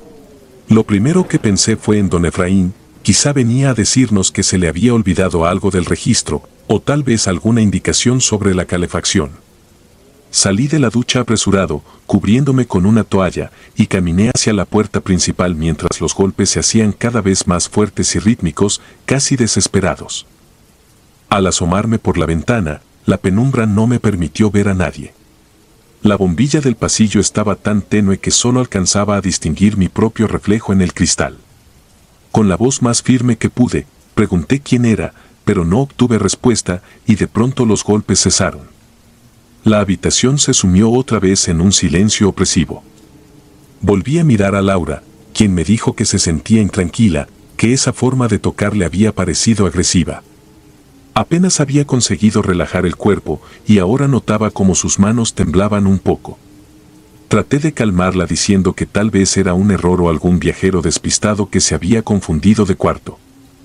Lo primero que pensé fue en don Efraín, quizá venía a decirnos que se le había olvidado algo del registro, o tal vez alguna indicación sobre la calefacción. Salí de la ducha apresurado, cubriéndome con una toalla, y caminé hacia la puerta principal mientras los golpes se hacían cada vez más fuertes y rítmicos, casi desesperados. Al asomarme por la ventana, la penumbra no me permitió ver a nadie. La bombilla del pasillo estaba tan tenue que solo alcanzaba a distinguir mi propio reflejo en el cristal. Con la voz más firme que pude, pregunté quién era, pero no obtuve respuesta y de pronto los golpes cesaron. La habitación se sumió otra vez en un silencio opresivo. Volví a mirar a Laura, quien me dijo que se sentía intranquila, que esa forma de tocar le había parecido agresiva. Apenas había conseguido relajar el cuerpo y ahora notaba como sus manos temblaban un poco. Traté de calmarla diciendo que tal vez era un error o algún viajero despistado que se había confundido de cuarto.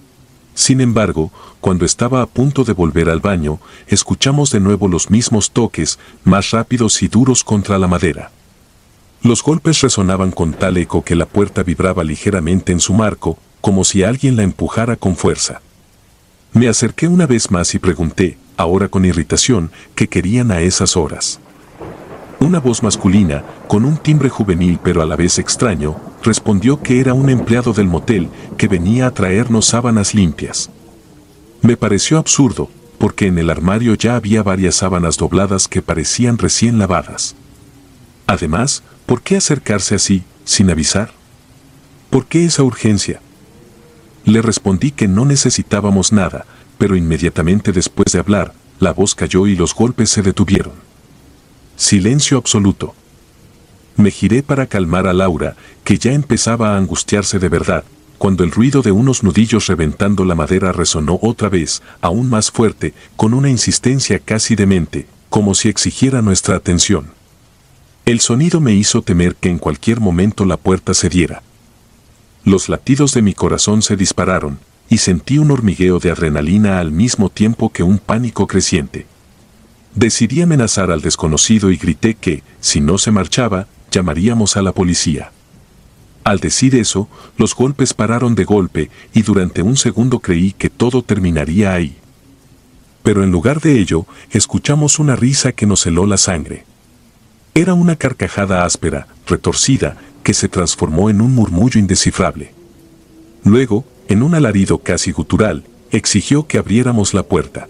Sin embargo, cuando estaba a punto de volver al baño, escuchamos de nuevo los mismos toques, más rápidos y duros contra la madera. Los golpes resonaban con tal eco que la puerta vibraba ligeramente en su marco, como si alguien la empujara con fuerza. Me acerqué una vez más y pregunté, ahora con irritación, qué querían a esas horas. Una voz masculina, con un timbre juvenil pero a la vez extraño, respondió que era un empleado del motel que venía a traernos sábanas limpias. Me pareció absurdo, porque en el armario ya había varias sábanas dobladas que parecían recién lavadas. Además, ¿por qué acercarse así, sin avisar? ¿Por qué esa urgencia? Le respondí que no necesitábamos nada, pero inmediatamente después de hablar, la voz cayó y los golpes se detuvieron. Silencio absoluto. Me giré para calmar a Laura, que ya empezaba a angustiarse de verdad, cuando el ruido de unos nudillos reventando la madera resonó otra vez, aún más fuerte, con una insistencia casi demente, como si exigiera nuestra atención. El sonido me hizo temer que en cualquier momento la puerta cediera. Los latidos de mi corazón se dispararon, y sentí un hormigueo de adrenalina al mismo tiempo que un pánico creciente. Decidí amenazar al desconocido y grité que, si no se marchaba, llamaríamos a la policía. Al decir eso, los golpes pararon de golpe y durante un segundo creí que todo terminaría ahí. Pero en lugar de ello, escuchamos una risa que nos heló la sangre. Era una carcajada áspera, retorcida, que se transformó en un murmullo indescifrable. Luego, en un alarido casi gutural, exigió que abriéramos la puerta.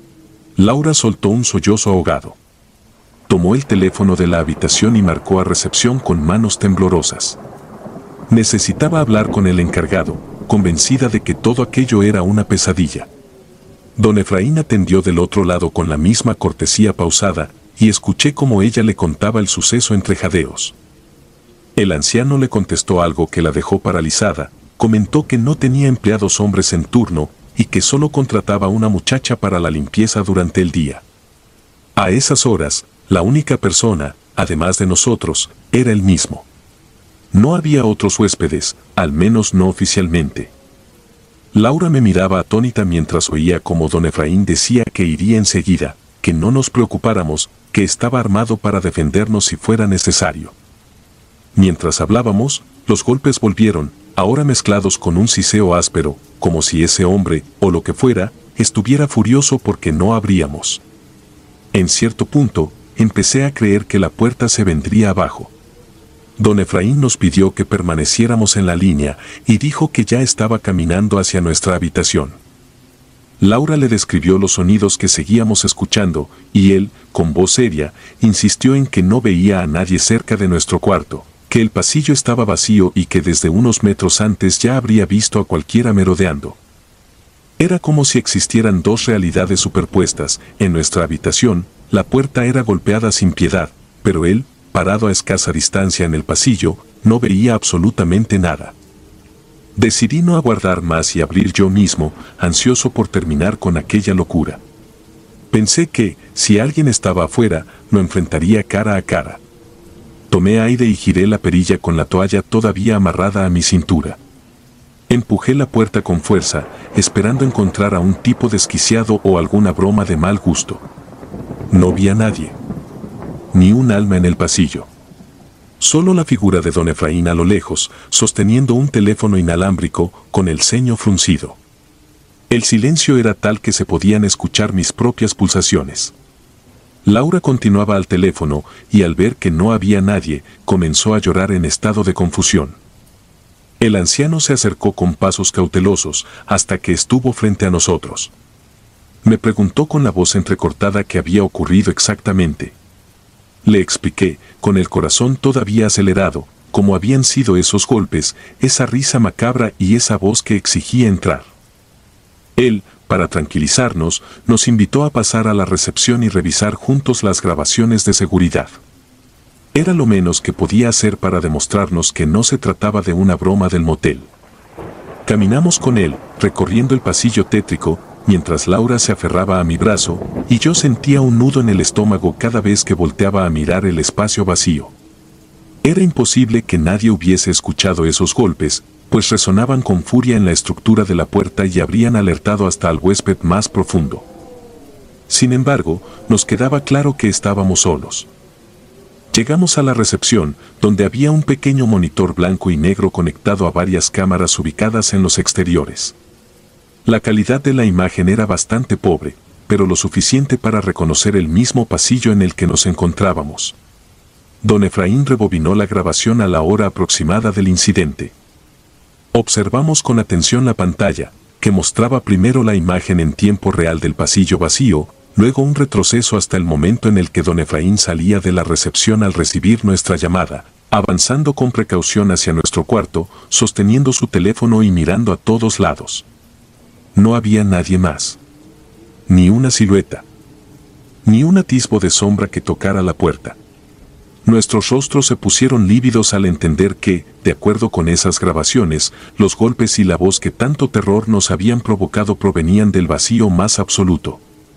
Laura soltó un sollozo ahogado. Tomó el teléfono de la habitación y marcó a recepción con manos temblorosas. Necesitaba hablar con el encargado, convencida de que todo aquello era una pesadilla. Don Efraín atendió del otro lado con la misma cortesía pausada, y escuché cómo ella le contaba el suceso entre jadeos. El anciano le contestó algo que la dejó paralizada, comentó que no tenía empleados hombres en turno, y que solo contrataba una muchacha para la limpieza durante el día. A esas horas, la única persona, además de nosotros, era él mismo. No había otros huéspedes, al menos no oficialmente. Laura me miraba atónita mientras oía cómo don Efraín decía que iría enseguida, que no nos preocupáramos, que estaba armado para defendernos si fuera necesario. Mientras hablábamos, los golpes volvieron, ahora mezclados con un siseo áspero, como si ese hombre, o lo que fuera, estuviera furioso porque no abríamos. En cierto punto, empecé a creer que la puerta se vendría abajo. Don Efraín nos pidió que permaneciéramos en la línea y dijo que ya estaba caminando hacia nuestra habitación. Laura le describió los sonidos que seguíamos escuchando y él, con voz seria, insistió en que no veía a nadie cerca de nuestro cuarto, que el pasillo estaba vacío y que desde unos metros antes ya habría visto a cualquiera merodeando. Era como si existieran dos realidades superpuestas. En nuestra habitación, la puerta era golpeada sin piedad, pero él, parado a escasa distancia en el pasillo, no veía absolutamente nada. Decidí no aguardar más y abrir yo mismo, ansioso por terminar con aquella locura. Pensé que, si alguien estaba afuera, lo enfrentaría cara a cara. Tomé aire y giré la perilla con la toalla todavía amarrada a mi cintura. Empujé la puerta con fuerza, esperando encontrar a un tipo desquiciado o alguna broma de mal gusto. No vi a nadie. Ni un alma en el pasillo. Solo la figura de don Efraín a lo lejos, sosteniendo un teléfono inalámbrico, con el ceño fruncido. El silencio era tal que se podían escuchar mis propias pulsaciones. Laura continuaba al teléfono, y al ver que no había nadie, comenzó a llorar en estado de confusión. El anciano se acercó con pasos cautelosos, hasta que estuvo frente a nosotros. Me preguntó con la voz entrecortada qué había ocurrido exactamente. Le expliqué, con el corazón todavía acelerado, cómo habían sido esos golpes, esa risa macabra y esa voz que exigía entrar. Él, para tranquilizarnos, nos invitó a pasar a la recepción y revisar juntos las grabaciones de seguridad. Era lo menos que podía hacer para demostrarnos que no se trataba de una broma del motel. Caminamos con él, recorriendo el pasillo tétrico, mientras Laura se aferraba a mi brazo, y yo sentía un nudo en el estómago cada vez que volteaba a mirar el espacio vacío. Era imposible que nadie hubiese escuchado esos golpes, pues resonaban con furia en la estructura de la puerta y habrían alertado hasta al huésped más profundo. Sin embargo, nos quedaba claro que estábamos solos. Llegamos a la recepción, donde había un pequeño monitor blanco y negro conectado a varias cámaras ubicadas en los exteriores. La calidad de la imagen era bastante pobre, pero lo suficiente para reconocer el mismo pasillo en el que nos encontrábamos. Don Efraín rebobinó la grabación a la hora aproximada del incidente. Observamos con atención la pantalla, que mostraba primero la imagen en tiempo real del pasillo vacío, luego un retroceso hasta el momento en el que don Efraín salía de la recepción al recibir nuestra llamada, avanzando con precaución hacia nuestro cuarto, sosteniendo su teléfono y mirando a todos lados. No había nadie más. Ni una silueta. Ni un atisbo de sombra que tocara la puerta. Nuestros rostros se pusieron lívidos al entender que, de acuerdo con esas grabaciones, los golpes y la voz que tanto terror nos habían provocado provenían del vacío más absoluto.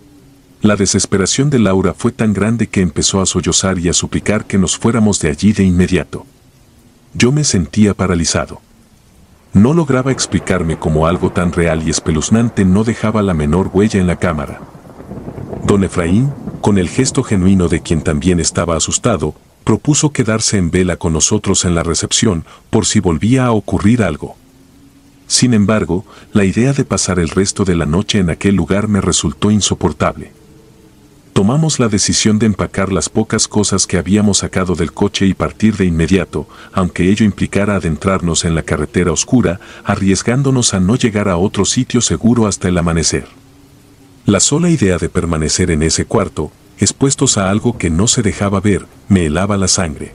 La desesperación de Laura fue tan grande que empezó a sollozar y a suplicar que nos fuéramos de allí de inmediato. Yo me sentía paralizado. No lograba explicarme cómo algo tan real y espeluznante no dejaba la menor huella en la cámara. Don Efraín, con el gesto genuino de quien también estaba asustado, propuso quedarse en vela con nosotros en la recepción por si volvía a ocurrir algo. Sin embargo, la idea de pasar el resto de la noche en aquel lugar me resultó insoportable. Tomamos la decisión de empacar las pocas cosas que habíamos sacado del coche y partir de inmediato, aunque ello implicara adentrarnos en la carretera oscura, arriesgándonos a no llegar a otro sitio seguro hasta el amanecer. La sola idea de permanecer en ese cuarto, expuestos a algo que no se dejaba ver, me helaba la sangre.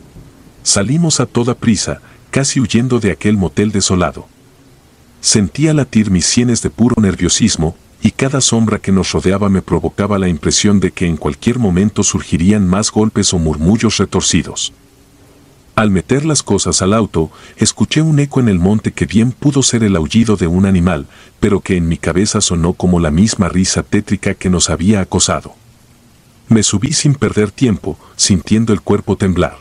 Salimos a toda prisa, casi huyendo de aquel motel desolado. Sentía latir mis sienes de puro nerviosismo, y cada sombra que nos rodeaba me provocaba la impresión de que en cualquier momento surgirían más golpes o murmullos retorcidos. Al meter las cosas al auto, escuché un eco en el monte que bien pudo ser el aullido de un animal, pero que en mi cabeza sonó como la misma risa tétrica que nos había acosado. Me subí sin perder tiempo, sintiendo el cuerpo temblar.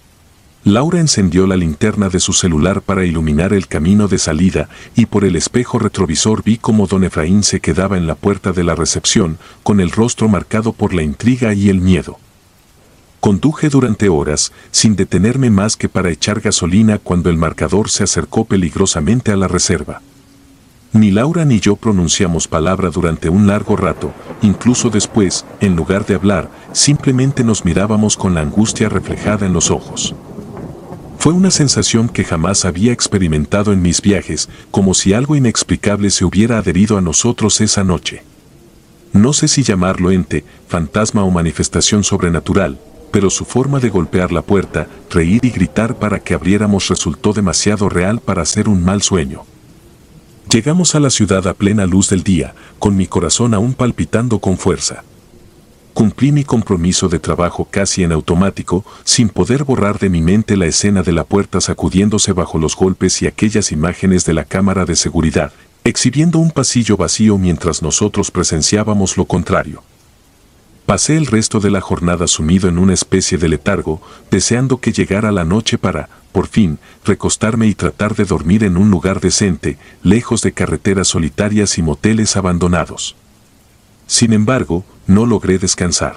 Laura encendió la linterna de su celular para iluminar el camino de salida y por el espejo retrovisor vi cómo don Efraín se quedaba en la puerta de la recepción, con el rostro marcado por la intriga y el miedo. Conduje durante horas, sin detenerme más que para echar gasolina cuando el marcador se acercó peligrosamente a la reserva. Ni Laura ni yo pronunciamos palabra durante un largo rato, incluso después, en lugar de hablar, simplemente nos mirábamos con la angustia reflejada en los ojos. Fue una sensación que jamás había experimentado en mis viajes, como si algo inexplicable se hubiera adherido a nosotros esa noche. No sé si llamarlo ente, fantasma o manifestación sobrenatural, pero su forma de golpear la puerta, reír y gritar para que abriéramos resultó demasiado real para ser un mal sueño. Llegamos a la ciudad a plena luz del día, con mi corazón aún palpitando con fuerza. Cumplí mi compromiso de trabajo casi en automático, sin poder borrar de mi mente la escena de la puerta sacudiéndose bajo los golpes y aquellas imágenes de la cámara de seguridad, exhibiendo un pasillo vacío mientras nosotros presenciábamos lo contrario. Pasé el resto de la jornada sumido en una especie de letargo, deseando que llegara la noche para, por fin, recostarme y tratar de dormir en un lugar decente, lejos de carreteras solitarias y moteles abandonados. Sin embargo, no logré descansar.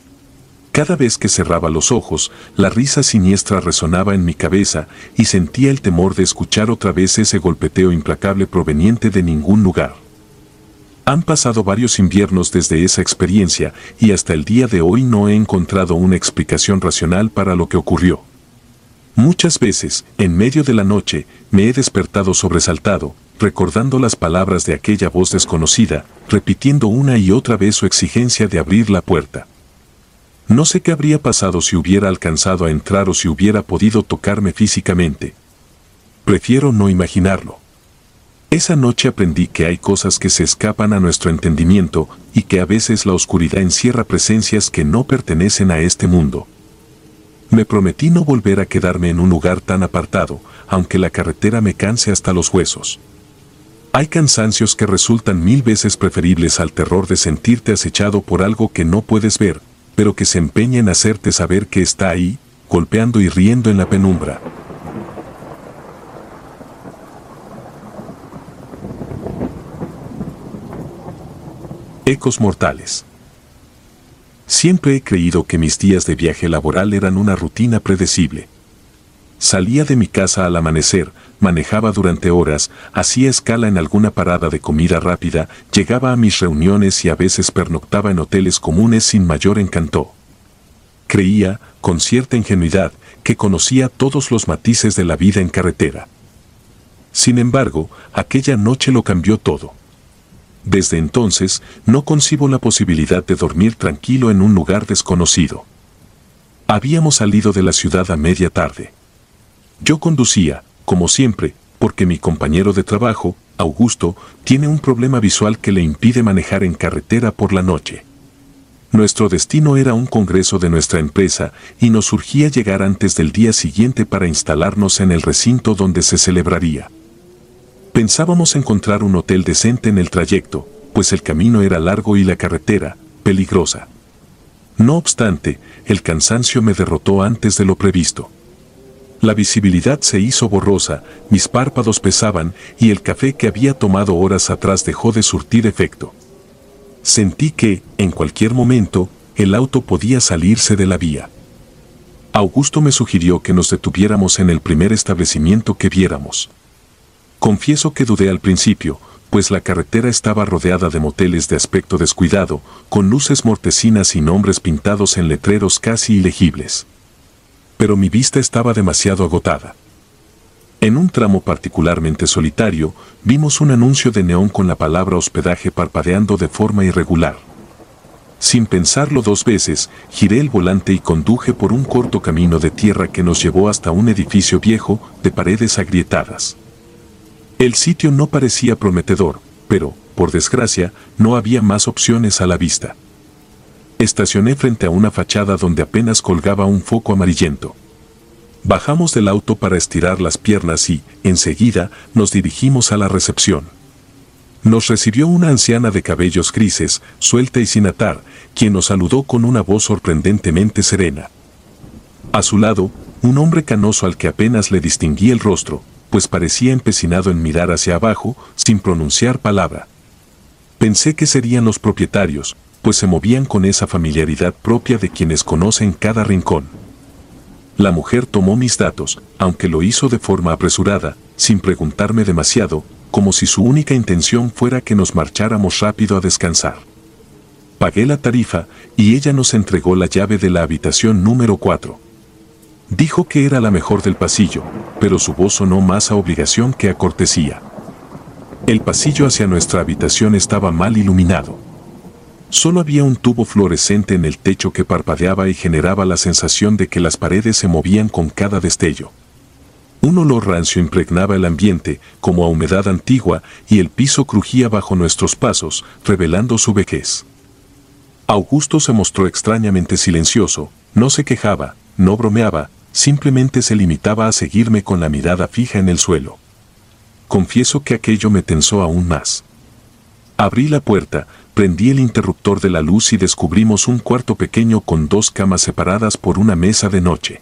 Cada vez que cerraba los ojos, la risa siniestra resonaba en mi cabeza y sentía el temor de escuchar otra vez ese golpeteo implacable proveniente de ningún lugar. Han pasado varios inviernos desde esa experiencia y hasta el día de hoy no he encontrado una explicación racional para lo que ocurrió. Muchas veces, en medio de la noche, me he despertado sobresaltado, recordando las palabras de aquella voz desconocida, repitiendo una y otra vez su exigencia de abrir la puerta. No sé qué habría pasado si hubiera alcanzado a entrar o si hubiera podido tocarme físicamente. Prefiero no imaginarlo. Esa noche aprendí que hay cosas que se escapan a nuestro entendimiento y que a veces la oscuridad encierra presencias que no pertenecen a este mundo. Me prometí no volver a quedarme en un lugar tan apartado, aunque la carretera me canse hasta los huesos. Hay cansancios que resultan mil veces preferibles al terror de sentirte acechado por algo que no puedes ver, pero que se empeña en hacerte saber que está ahí, golpeando y riendo en la penumbra. Ecos mortales. Siempre he creído que mis días de viaje laboral eran una rutina predecible. Salía de mi casa al amanecer, manejaba durante horas, hacía escala en alguna parada de comida rápida, llegaba a mis reuniones y a veces pernoctaba en hoteles comunes sin mayor encanto. Creía, con cierta ingenuidad, que conocía todos los matices de la vida en carretera. Sin embargo, aquella noche lo cambió todo. Desde entonces, no concibo la posibilidad de dormir tranquilo en un lugar desconocido. Habíamos salido de la ciudad a media tarde. Yo conducía, como siempre, porque mi compañero de trabajo, Augusto, tiene un problema visual que le impide manejar en carretera por la noche. Nuestro destino era un congreso de nuestra empresa y nos urgía llegar antes del día siguiente para instalarnos en el recinto donde se celebraría. Pensábamos encontrar un hotel decente en el trayecto, pues el camino era largo y la carretera, peligrosa. No obstante, el cansancio me derrotó antes de lo previsto. La visibilidad se hizo borrosa, mis párpados pesaban y el café que había tomado horas atrás dejó de surtir efecto. Sentí que, en cualquier momento, el auto podía salirse de la vía. Augusto me sugirió que nos detuviéramos en el primer establecimiento que viéramos. Confieso que dudé al principio, pues la carretera estaba rodeada de moteles de aspecto descuidado, con luces mortecinas y nombres pintados en letreros casi ilegibles. Pero mi vista estaba demasiado agotada. En un tramo particularmente solitario, vimos un anuncio de neón con la palabra hospedaje parpadeando de forma irregular. Sin pensarlo dos veces, giré el volante y conduje por un corto camino de tierra que nos llevó hasta un edificio viejo, de paredes agrietadas. El sitio no parecía prometedor, pero, por desgracia, no había más opciones a la vista. Estacioné frente a una fachada donde apenas colgaba un foco amarillento. Bajamos del auto para estirar las piernas y, enseguida, nos dirigimos a la recepción. Nos recibió una anciana de cabellos grises, suelta y sin atar, quien nos saludó con una voz sorprendentemente serena. A su lado, un hombre canoso al que apenas le distinguí el rostro, pues parecía empecinado en mirar hacia abajo, sin pronunciar palabra. Pensé que serían los propietarios, pues se movían con esa familiaridad propia de quienes conocen cada rincón. La mujer tomó mis datos, aunque lo hizo de forma apresurada, sin preguntarme demasiado, como si su única intención fuera que nos marcháramos rápido a descansar. Pagué la tarifa y ella nos entregó la llave de la habitación número cuatro. Dijo que era la mejor del pasillo, pero su voz sonó más a obligación que a cortesía. El pasillo hacia nuestra habitación estaba mal iluminado. Solo había un tubo fluorescente en el techo que parpadeaba y generaba la sensación de que las paredes se movían con cada destello. Un olor rancio impregnaba el ambiente, como a humedad antigua, y el piso crujía bajo nuestros pasos, revelando su vejez. Augusto se mostró extrañamente silencioso, no se quejaba, no bromeaba, simplemente se limitaba a seguirme con la mirada fija en el suelo. Confieso que aquello me tensó aún más. Abrí la puerta, prendí el interruptor de la luz y descubrimos un cuarto pequeño con dos camas separadas por una mesa de noche.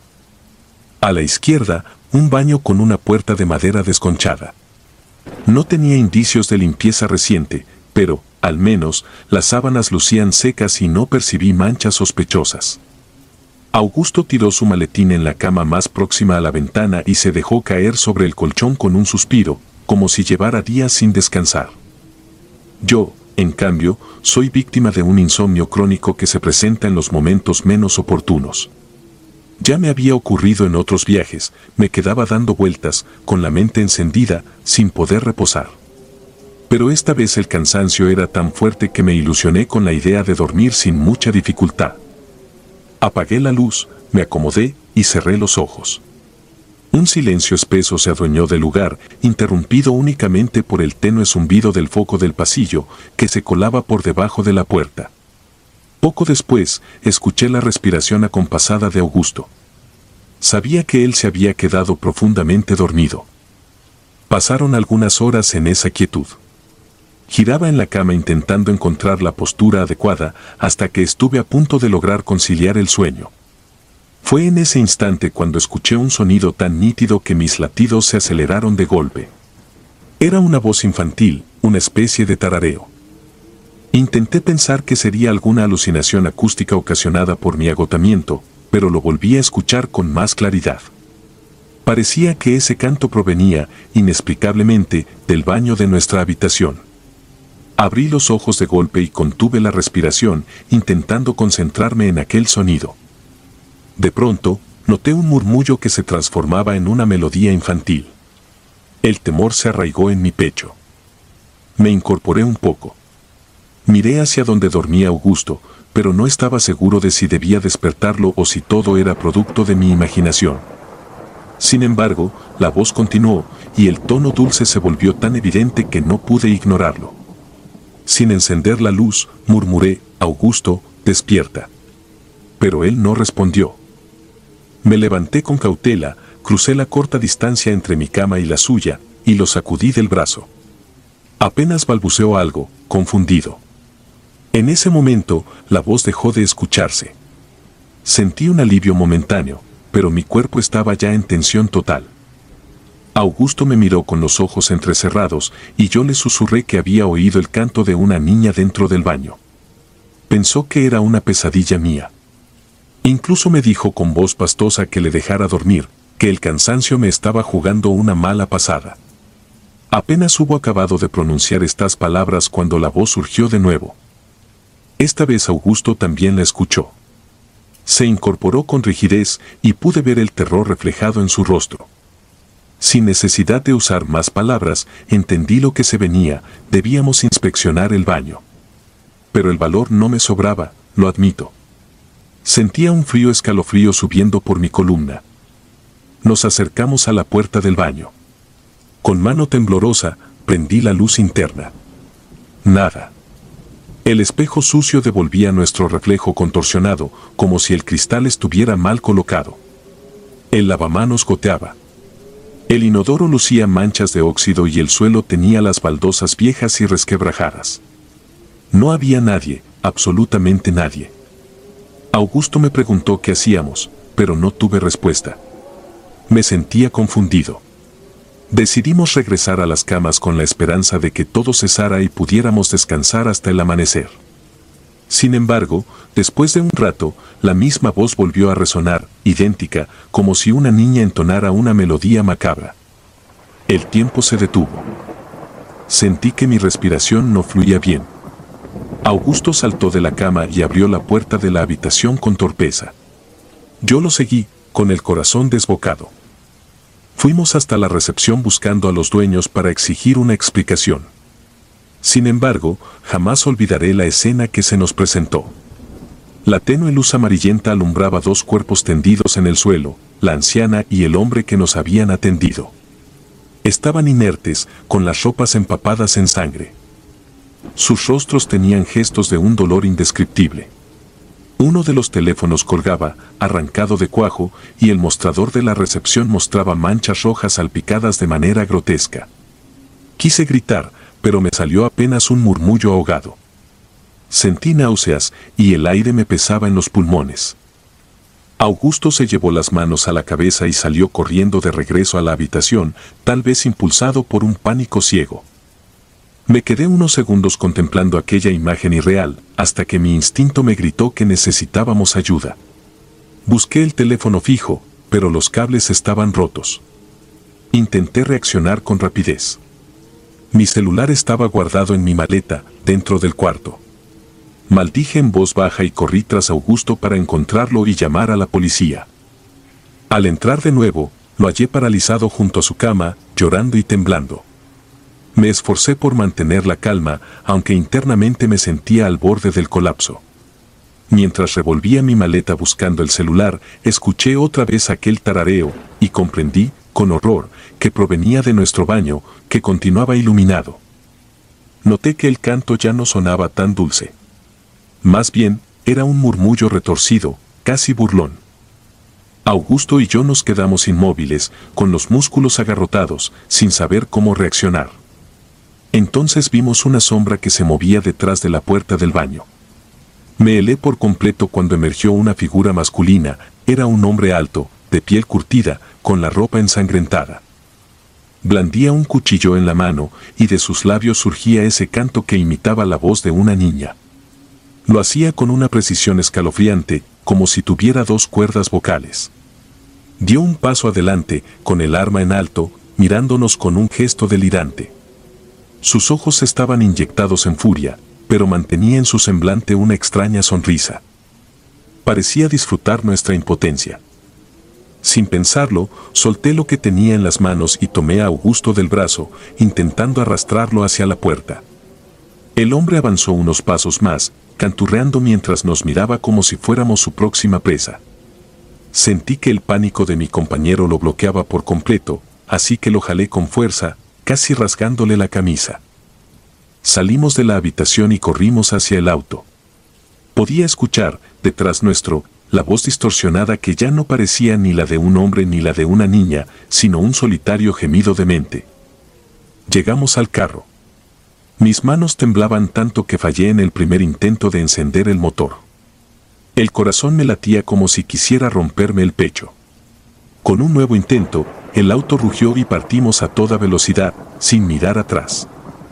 A la izquierda, un baño con una puerta de madera desconchada. No tenía indicios de limpieza reciente, pero, al menos, las sábanas lucían secas y no percibí manchas sospechosas. Augusto tiró su maletín en la cama más próxima a la ventana y se dejó caer sobre el colchón con un suspiro, como si llevara días sin descansar. Yo, en cambio, soy víctima de un insomnio crónico que se presenta en los momentos menos oportunos. Ya me había ocurrido en otros viajes, me quedaba dando vueltas, con la mente encendida, sin poder reposar. Pero esta vez el cansancio era tan fuerte que me ilusioné con la idea de dormir sin mucha dificultad. Apagué la luz, me acomodé y cerré los ojos. Un silencio espeso se adueñó del lugar, interrumpido únicamente por el tenue zumbido del foco del pasillo, que se colaba por debajo de la puerta. Poco después, escuché la respiración acompasada de Augusto. Sabía que él se había quedado profundamente dormido. Pasaron algunas horas en esa quietud. Giraba en la cama intentando encontrar la postura adecuada, hasta que estuve a punto de lograr conciliar el sueño. Fue en ese instante cuando escuché un sonido tan nítido que mis latidos se aceleraron de golpe. Era una voz infantil, una especie de tarareo. Intenté pensar que sería alguna alucinación acústica ocasionada por mi agotamiento, pero lo volví a escuchar con más claridad. Parecía que ese canto provenía, inexplicablemente, del baño de nuestra habitación. Abrí los ojos de golpe y contuve la respiración, intentando concentrarme en aquel sonido. De pronto, noté un murmullo que se transformaba en una melodía infantil. El temor se arraigó en mi pecho. Me incorporé un poco. Miré hacia donde dormía Augusto, pero no estaba seguro de si debía despertarlo o si todo era producto de mi imaginación. Sin embargo, la voz continuó, y el tono dulce se volvió tan evidente que no pude ignorarlo. Sin encender la luz, murmuré: «Augusto, despierta». Pero él no respondió. Me levanté con cautela, crucé la corta distancia entre mi cama y la suya, y lo sacudí del brazo. Apenas balbuceó algo, confundido. En ese momento, la voz dejó de escucharse. Sentí un alivio momentáneo, pero mi cuerpo estaba ya en tensión total. Augusto me miró con los ojos entrecerrados, y yo le susurré que había oído el canto de una niña dentro del baño. Pensó que era una pesadilla mía. Incluso me dijo con voz pastosa que le dejara dormir, que el cansancio me estaba jugando una mala pasada. Apenas hubo acabado de pronunciar estas palabras cuando la voz surgió de nuevo. Esta vez Augusto también la escuchó. Se incorporó con rigidez y pude ver el terror reflejado en su rostro. Sin necesidad de usar más palabras, entendí lo que se venía: debíamos inspeccionar el baño. Pero el valor no me sobraba, lo admito. Sentía un frío escalofrío subiendo por mi columna. Nos acercamos a la puerta del baño. Con mano temblorosa, prendí la luz interna. Nada. El espejo sucio devolvía nuestro reflejo contorsionado, como si el cristal estuviera mal colocado. El lavamanos goteaba. El inodoro lucía manchas de óxido y el suelo tenía las baldosas viejas y resquebrajadas. No había nadie, absolutamente nadie. Augusto me preguntó qué hacíamos, pero no tuve respuesta. Me sentía confundido. Decidimos regresar a las camas con la esperanza de que todo cesara y pudiéramos descansar hasta el amanecer. Sin embargo, después de un rato, la misma voz volvió a resonar, idéntica, como si una niña entonara una melodía macabra. El tiempo se detuvo. Sentí que mi respiración no fluía bien. Augusto saltó de la cama y abrió la puerta de la habitación con torpeza. Yo lo seguí, con el corazón desbocado. Fuimos hasta la recepción buscando a los dueños para exigir una explicación. Sin embargo, jamás olvidaré la escena que se nos presentó. La tenue luz amarillenta alumbraba dos cuerpos tendidos en el suelo, la anciana y el hombre que nos habían atendido. Estaban inertes, con las ropas empapadas en sangre. Sus rostros tenían gestos de un dolor indescriptible. Uno de los teléfonos colgaba, arrancado de cuajo, y el mostrador de la recepción mostraba manchas rojas salpicadas de manera grotesca. Quise gritar, pero me salió apenas un murmullo ahogado. Sentí náuseas y el aire me pesaba en los pulmones. Augusto se llevó las manos a la cabeza y salió corriendo de regreso a la habitación, tal vez impulsado por un pánico ciego. Me quedé unos segundos contemplando aquella imagen irreal, hasta que mi instinto me gritó que necesitábamos ayuda. Busqué el teléfono fijo, pero los cables estaban rotos. Intenté reaccionar con rapidez. Mi celular estaba guardado en mi maleta, dentro del cuarto. Maldije en voz baja y corrí tras Augusto para encontrarlo y llamar a la policía. Al entrar de nuevo, lo hallé paralizado junto a su cama, llorando y temblando. Me esforcé por mantener la calma, aunque internamente me sentía al borde del colapso. Mientras revolvía mi maleta buscando el celular, escuché otra vez aquel tarareo, y comprendí, con horror, que provenía de nuestro baño, que continuaba iluminado. Noté que el canto ya no sonaba tan dulce. Más bien, era un murmullo retorcido, casi burlón. Augusto y yo nos quedamos inmóviles, con los músculos agarrotados, sin saber cómo reaccionar. Entonces vimos una sombra que se movía detrás de la puerta del baño. Me helé por completo cuando emergió una figura masculina. Era un hombre alto, de piel curtida, con la ropa ensangrentada. Blandía un cuchillo en la mano, y de sus labios surgía ese canto que imitaba la voz de una niña. Lo hacía con una precisión escalofriante, como si tuviera dos cuerdas vocales. Dio un paso adelante, con el arma en alto, mirándonos con un gesto delirante. Sus ojos estaban inyectados en furia, pero mantenía en su semblante una extraña sonrisa. Parecía disfrutar nuestra impotencia. Sin pensarlo, solté lo que tenía en las manos y tomé a Augusto del brazo, intentando arrastrarlo hacia la puerta. El hombre avanzó unos pasos más, canturreando mientras nos miraba como si fuéramos su próxima presa. Sentí que el pánico de mi compañero lo bloqueaba por completo, así que lo jalé con fuerza, casi rasgándole la camisa. Salimos de la habitación y corrimos hacia el auto. Podía escuchar, detrás nuestro, la voz distorsionada que ya no parecía ni la de un hombre ni la de una niña, sino un solitario gemido demente. Llegamos al carro. Mis manos temblaban tanto que fallé en el primer intento de encender el motor. El corazón me latía como si quisiera romperme el pecho. Con un nuevo intento, el auto rugió y partimos a toda velocidad, sin mirar atrás.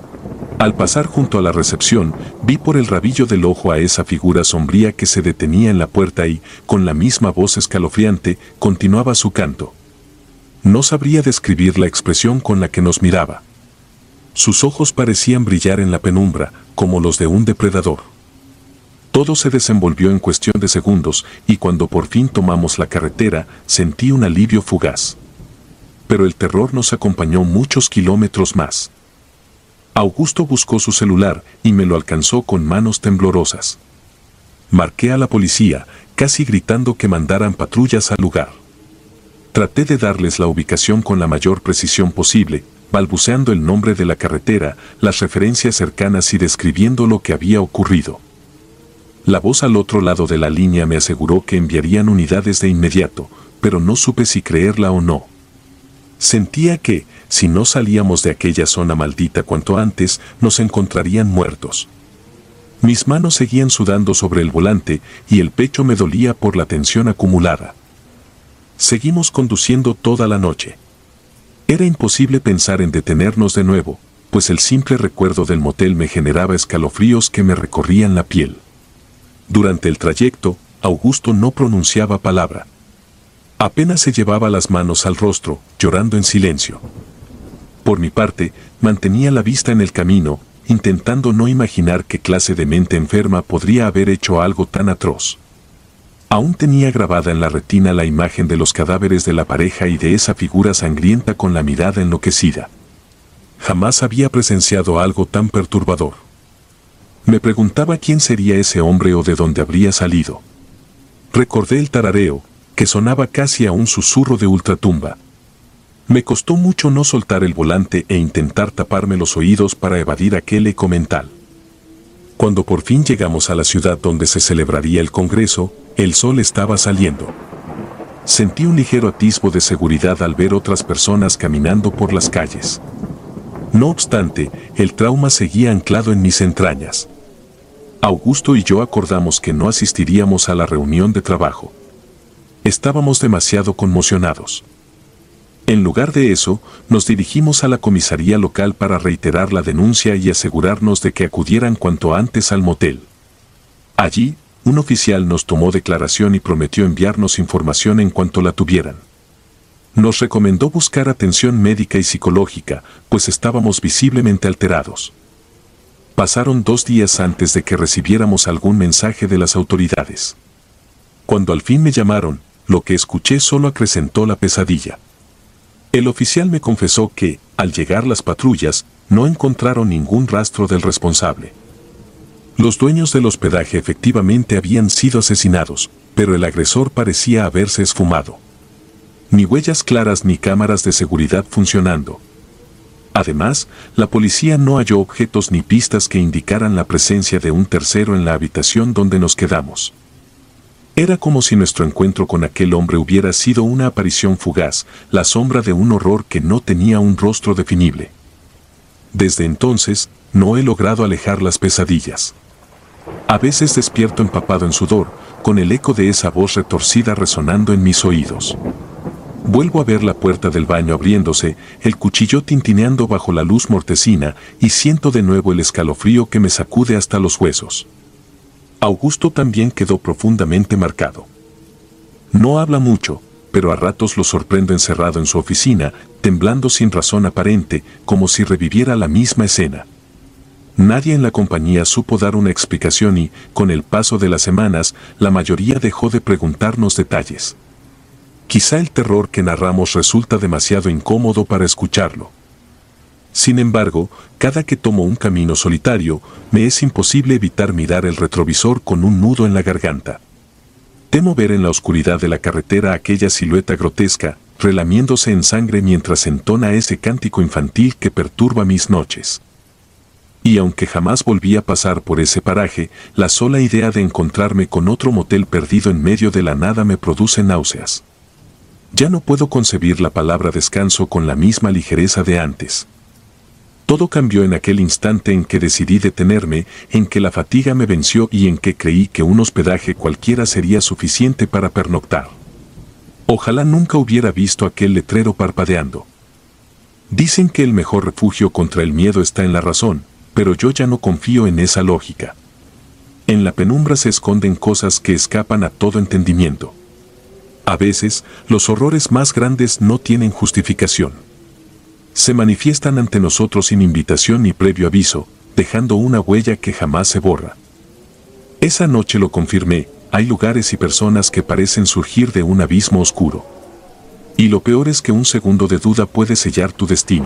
Al pasar junto a la recepción, vi por el rabillo del ojo a esa figura sombría que se detenía en la puerta y, con la misma voz escalofriante, continuaba su canto. No sabría describir la expresión con la que nos miraba. Sus ojos parecían brillar en la penumbra, como los de un depredador. Todo se desenvolvió en cuestión de segundos, y cuando por fin tomamos la carretera, sentí un alivio fugaz. Pero el terror nos acompañó muchos kilómetros más. Augusto buscó su celular y me lo alcanzó con manos temblorosas. Marqué a la policía, casi gritando que mandaran patrullas al lugar. Traté de darles la ubicación con la mayor precisión posible, balbuceando el nombre de la carretera, las referencias cercanas y describiendo lo que había ocurrido. La voz al otro lado de la línea me aseguró que enviarían unidades de inmediato, pero no supe si creerla o no. Sentía que, si no salíamos de aquella zona maldita cuanto antes, nos encontrarían muertos. Mis manos seguían sudando sobre el volante y el pecho me dolía por la tensión acumulada. Seguimos conduciendo toda la noche. Era imposible pensar en detenernos de nuevo, pues el simple recuerdo del motel me generaba escalofríos que me recorrían la piel. Durante el trayecto, Augusto no pronunciaba palabra. Apenas se llevaba las manos al rostro, llorando en silencio. Por mi parte, mantenía la vista en el camino, intentando no imaginar qué clase de mente enferma podría haber hecho algo tan atroz. Aún tenía grabada en la retina la imagen de los cadáveres de la pareja y de esa figura sangrienta con la mirada enloquecida. Jamás había presenciado algo tan perturbador. Me preguntaba quién sería ese hombre o de dónde habría salido. Recordé el tarareo, que sonaba casi a un susurro de ultratumba. Me costó mucho no soltar el volante e intentar taparme los oídos para evadir aquel eco mental. Cuando por fin llegamos a la ciudad donde se celebraría el congreso, el sol estaba saliendo. Sentí un ligero atisbo de seguridad al ver otras personas caminando por las calles. No obstante, el trauma seguía anclado en mis entrañas. Augusto y yo acordamos que no asistiríamos a la reunión de trabajo. Estábamos demasiado conmocionados. En lugar de eso, nos dirigimos a la comisaría local para reiterar la denuncia y asegurarnos de que acudieran cuanto antes al motel. Allí, un oficial nos tomó declaración y prometió enviarnos información en cuanto la tuvieran. Nos recomendó buscar atención médica y psicológica, pues estábamos visiblemente alterados. Pasaron dos días antes de que recibiéramos algún mensaje de las autoridades. Cuando al fin me llamaron, lo que escuché solo acrecentó la pesadilla. El oficial me confesó que, al llegar las patrullas, no encontraron ningún rastro del responsable. Los dueños del hospedaje efectivamente habían sido asesinados, pero el agresor parecía haberse esfumado. Ni huellas claras ni cámaras de seguridad funcionando. Además, la policía no halló objetos ni pistas que indicaran la presencia de un tercero en la habitación donde nos quedamos. Era como si nuestro encuentro con aquel hombre hubiera sido una aparición fugaz, la sombra de un horror que no tenía un rostro definible. Desde entonces, no he logrado alejar las pesadillas. A veces despierto empapado en sudor, con el eco de esa voz retorcida resonando en mis oídos. Vuelvo a ver la puerta del baño abriéndose, el cuchillo tintineando bajo la luz mortecina y siento de nuevo el escalofrío que me sacude hasta los huesos. Augusto también quedó profundamente marcado. No habla mucho, pero a ratos lo sorprendo encerrado en su oficina, temblando sin razón aparente, como si reviviera la misma escena. Nadie en la compañía supo dar una explicación y, con el paso de las semanas, la mayoría dejó de preguntarnos detalles. Quizá el terror que narramos resulta demasiado incómodo para escucharlo. Sin embargo, cada que tomo un camino solitario, me es imposible evitar mirar el retrovisor con un nudo en la garganta. Temo ver en la oscuridad de la carretera aquella silueta grotesca, relamiéndose en sangre mientras entona ese cántico infantil que perturba mis noches. Y aunque jamás volví a pasar por ese paraje, la sola idea de encontrarme con otro motel perdido en medio de la nada me produce náuseas. Ya no puedo concebir la palabra descanso con la misma ligereza de antes. Todo cambió en aquel instante en que decidí detenerme, en que la fatiga me venció y en que creí que un hospedaje cualquiera sería suficiente para pernoctar. Ojalá nunca hubiera visto aquel letrero parpadeando. Dicen que el mejor refugio contra el miedo está en la razón, pero yo ya no confío en esa lógica. En la penumbra se esconden cosas que escapan a todo entendimiento. A veces, los horrores más grandes no tienen justificación. Se manifiestan ante nosotros sin invitación ni previo aviso, dejando una huella que jamás se borra. Esa noche lo confirmé, hay lugares y personas que parecen surgir de un abismo oscuro. Y lo peor es que un segundo de duda puede sellar tu destino.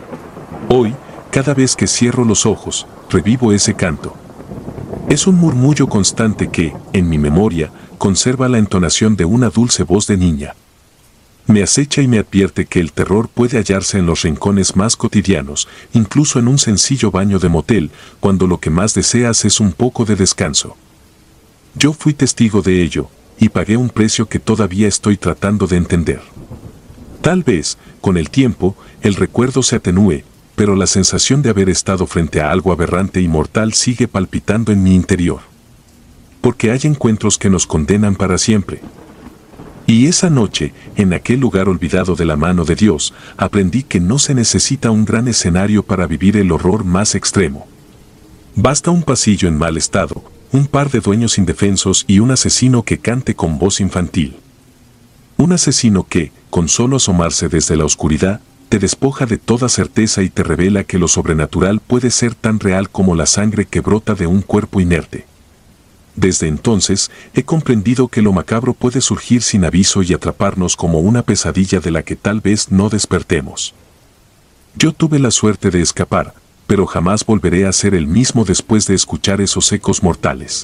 Hoy, cada vez que cierro los ojos, revivo ese canto. Es un murmullo constante que, en mi memoria, conserva la entonación de una dulce voz de niña. Me acecha y me advierte que el terror puede hallarse en los rincones más cotidianos, incluso en un sencillo baño de motel, cuando lo que más deseas es un poco de descanso. Yo fui testigo de ello, y pagué un precio que todavía estoy tratando de entender. Tal vez, con el tiempo, el recuerdo se atenúe, pero la sensación de haber estado frente a algo aberrante y mortal sigue palpitando en mi interior. Porque hay encuentros que nos condenan para siempre. Y esa noche, en aquel lugar olvidado de la mano de Dios, aprendí que no se necesita un gran escenario para vivir el horror más extremo. Basta un pasillo en mal estado, un par de dueños indefensos y un asesino que cante con voz infantil. Un asesino que, con solo asomarse desde la oscuridad, te despoja de toda certeza y te revela que lo sobrenatural puede ser tan real como la sangre que brota de un cuerpo inerte. Desde entonces, he comprendido que lo macabro puede surgir sin aviso y atraparnos como una pesadilla de la que tal vez no despertemos. Yo tuve la suerte de escapar, pero jamás volveré a ser el mismo después de escuchar esos ecos mortales.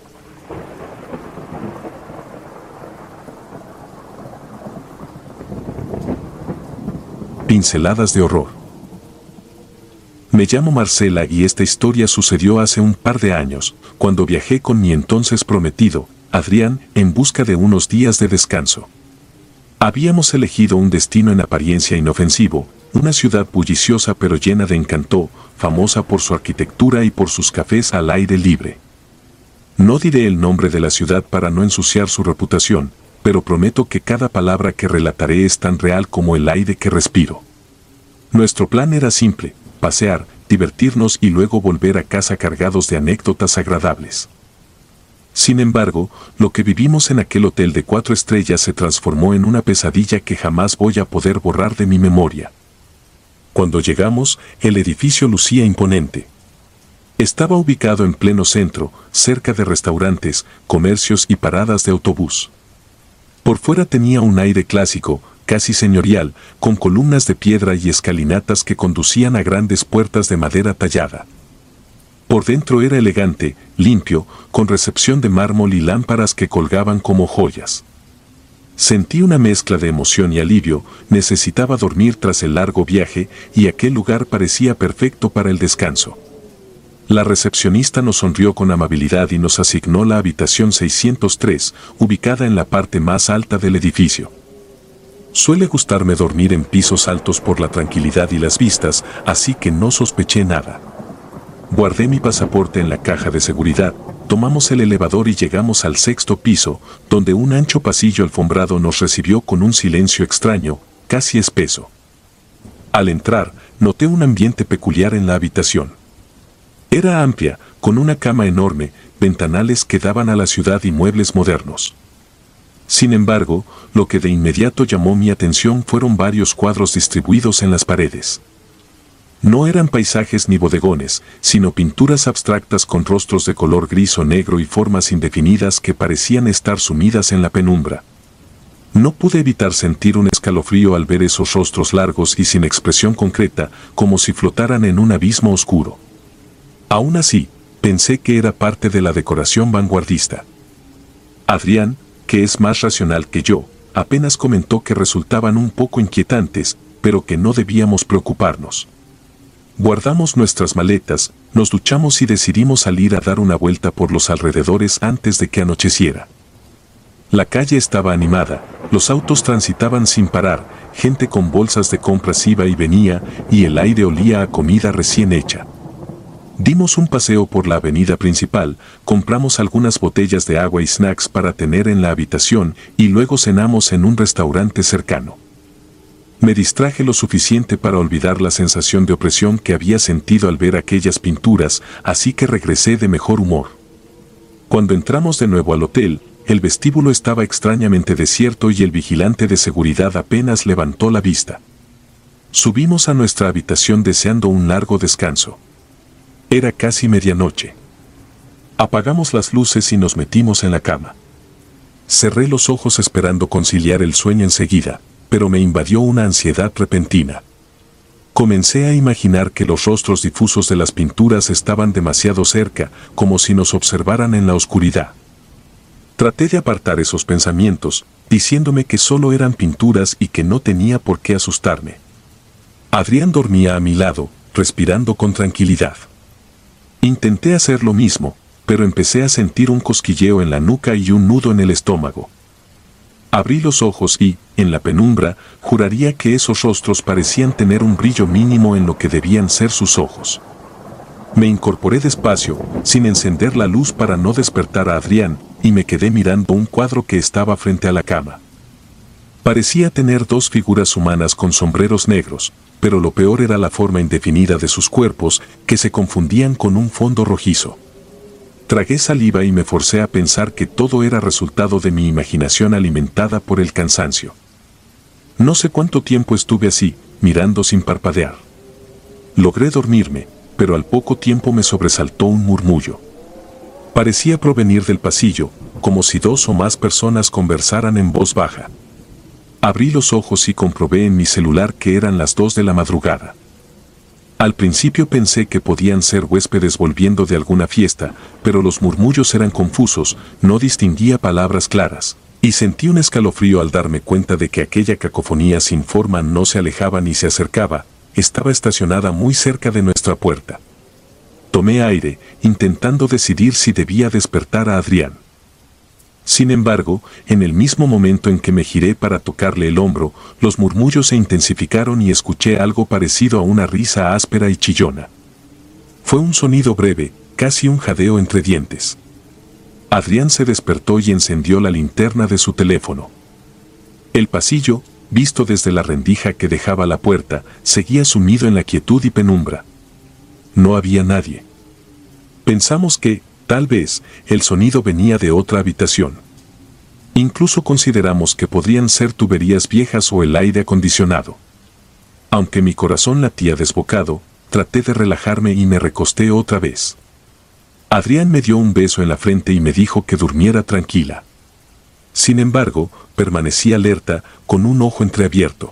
Pinceladas de horror. Me llamo Marcela y esta historia sucedió hace un par de años, cuando viajé con mi entonces prometido, Adrián, en busca de unos días de descanso. Habíamos elegido un destino en apariencia inofensivo, una ciudad bulliciosa pero llena de encanto, famosa por su arquitectura y por sus cafés al aire libre. No diré el nombre de la ciudad para no ensuciar su reputación, pero prometo que cada palabra que relataré es tan real como el aire que respiro. Nuestro plan era simple: pasear, divertirnos y luego volver a casa cargados de anécdotas agradables. Sin embargo, lo que vivimos en aquel hotel de cuatro estrellas se transformó en una pesadilla que jamás voy a poder borrar de mi memoria. Cuando llegamos, el edificio lucía imponente. Estaba ubicado en pleno centro, cerca de restaurantes, comercios y paradas de autobús. Por fuera tenía un aire clásico, casi señorial, con columnas de piedra y escalinatas que conducían a grandes puertas de madera tallada. Por dentro era elegante, limpio, con recepción de mármol y lámparas que colgaban como joyas. Sentí una mezcla de emoción y alivio, necesitaba dormir tras el largo viaje y aquel lugar parecía perfecto para el descanso. La recepcionista nos sonrió con amabilidad y nos asignó la habitación seiscientos tres, ubicada en la parte más alta del edificio. Suele gustarme dormir en pisos altos por la tranquilidad y las vistas, así que no sospeché nada. Guardé mi pasaporte en la caja de seguridad, tomamos el elevador y llegamos al sexto piso, donde un ancho pasillo alfombrado nos recibió con un silencio extraño, casi espeso. Al entrar, noté un ambiente peculiar en la habitación. Era amplia, con una cama enorme, ventanales que daban a la ciudad y muebles modernos. Sin embargo, lo que de inmediato llamó mi atención fueron varios cuadros distribuidos en las paredes. No eran paisajes ni bodegones, sino pinturas abstractas con rostros de color gris o negro y formas indefinidas que parecían estar sumidas en la penumbra. No pude evitar sentir un escalofrío al ver esos rostros largos y sin expresión concreta, como si flotaran en un abismo oscuro. Aún así, pensé que era parte de la decoración vanguardista. Adrián, que es más racional que yo, apenas comentó que resultaban un poco inquietantes, pero que no debíamos preocuparnos. Guardamos nuestras maletas, nos duchamos y decidimos salir a dar una vuelta por los alrededores antes de que anocheciera. La calle estaba animada, los autos transitaban sin parar, gente con bolsas de compras iba y venía, y el aire olía a comida recién hecha. Dimos un paseo por la avenida principal, compramos algunas botellas de agua y snacks para tener en la habitación y luego cenamos en un restaurante cercano. Me distraje lo suficiente para olvidar la sensación de opresión que había sentido al ver aquellas pinturas, así que regresé de mejor humor. Cuando entramos de nuevo al hotel, el vestíbulo estaba extrañamente desierto y el vigilante de seguridad apenas levantó la vista. Subimos a nuestra habitación deseando un largo descanso. Era casi medianoche. Apagamos las luces y nos metimos en la cama. Cerré los ojos esperando conciliar el sueño enseguida, pero me invadió una ansiedad repentina. Comencé a imaginar que los rostros difusos de las pinturas estaban demasiado cerca, como si nos observaran en la oscuridad. Traté de apartar esos pensamientos, diciéndome que solo eran pinturas y que no tenía por qué asustarme. Adrián dormía a mi lado, respirando con tranquilidad. Intenté hacer lo mismo, pero empecé a sentir un cosquilleo en la nuca y un nudo en el estómago. Abrí los ojos y, en la penumbra, juraría que esos rostros parecían tener un brillo mínimo en lo que debían ser sus ojos. Me incorporé despacio, sin encender la luz para no despertar a Adrián, y me quedé mirando un cuadro que estaba frente a la cama. Parecía tener dos figuras humanas con sombreros negros, pero lo peor era la forma indefinida de sus cuerpos, que se confundían con un fondo rojizo. Tragué saliva y me forcé a pensar que todo era resultado de mi imaginación alimentada por el cansancio. No sé cuánto tiempo estuve así, mirando sin parpadear. Logré dormirme, pero al poco tiempo me sobresaltó un murmullo. Parecía provenir del pasillo, como si dos o más personas conversaran en voz baja. Abrí los ojos y comprobé en mi celular que eran las dos de la madrugada. Al principio pensé que podían ser huéspedes volviendo de alguna fiesta, pero los murmullos eran confusos, no distinguía palabras claras, y sentí un escalofrío al darme cuenta de que aquella cacofonía sin forma no se alejaba ni se acercaba, estaba estacionada muy cerca de nuestra puerta. Tomé aire, intentando decidir si debía despertar a Adrián. Sin embargo, en el mismo momento en que me giré para tocarle el hombro, los murmullos se intensificaron y escuché algo parecido a una risa áspera y chillona. Fue un sonido breve, casi un jadeo entre dientes. Adrián se despertó y encendió la linterna de su teléfono. El pasillo, visto desde la rendija que dejaba la puerta, seguía sumido en la quietud y penumbra. No había nadie. Pensamos que, tal vez, el sonido venía de otra habitación. Incluso consideramos que podrían ser tuberías viejas o el aire acondicionado. Aunque mi corazón latía desbocado, traté de relajarme y me recosté otra vez. Adrián me dio un beso en la frente y me dijo que durmiera tranquila. Sin embargo, permanecí alerta, con un ojo entreabierto.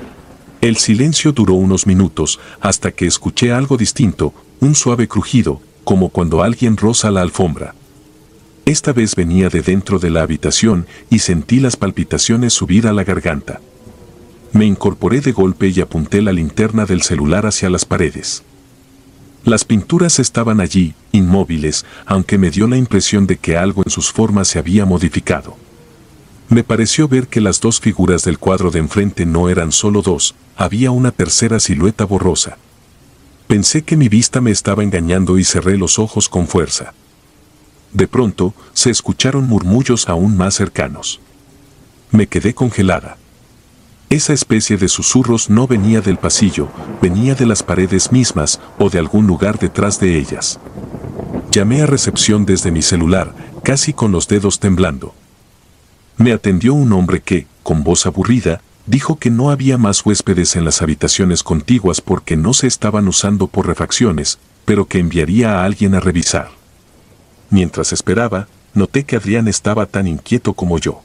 El silencio duró unos minutos, hasta que escuché algo distinto, un suave crujido, como cuando alguien roza la alfombra. Esta vez venía de dentro de la habitación y sentí las palpitaciones subir a la garganta. Me incorporé de golpe y apunté la linterna del celular hacia las paredes. Las pinturas estaban allí, inmóviles, aunque me dio la impresión de que algo en sus formas se había modificado. Me pareció ver que las dos figuras del cuadro de enfrente no eran solo dos, había una tercera silueta borrosa. Pensé que mi vista me estaba engañando y cerré los ojos con fuerza. De pronto, se escucharon murmullos aún más cercanos. Me quedé congelada. Esa especie de susurros no venía del pasillo, venía de las paredes mismas o de algún lugar detrás de ellas. Llamé a recepción desde mi celular, casi con los dedos temblando. Me atendió un hombre que, con voz aburrida, dijo que no había más huéspedes en las habitaciones contiguas porque no se estaban usando por refacciones, pero que enviaría a alguien a revisar. Mientras esperaba, noté que Adrián estaba tan inquieto como yo.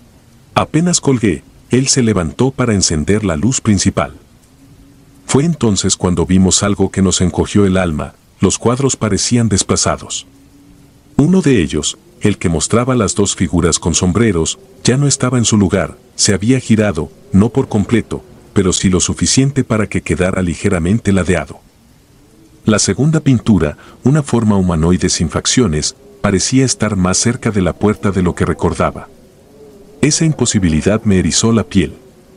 Apenas colgué, él se levantó para encender la luz principal. Fue entonces cuando vimos algo que nos encogió el alma, los cuadros parecían desplazados. Uno de ellos, el que mostraba las dos figuras con sombreros, ya no estaba en su lugar, se había girado, no por completo, pero sí lo suficiente para que quedara ligeramente ladeado. La segunda pintura, una forma humanoide sin facciones, parecía estar más cerca de la puerta de lo que recordaba. Esa imposibilidad me erizó la piel.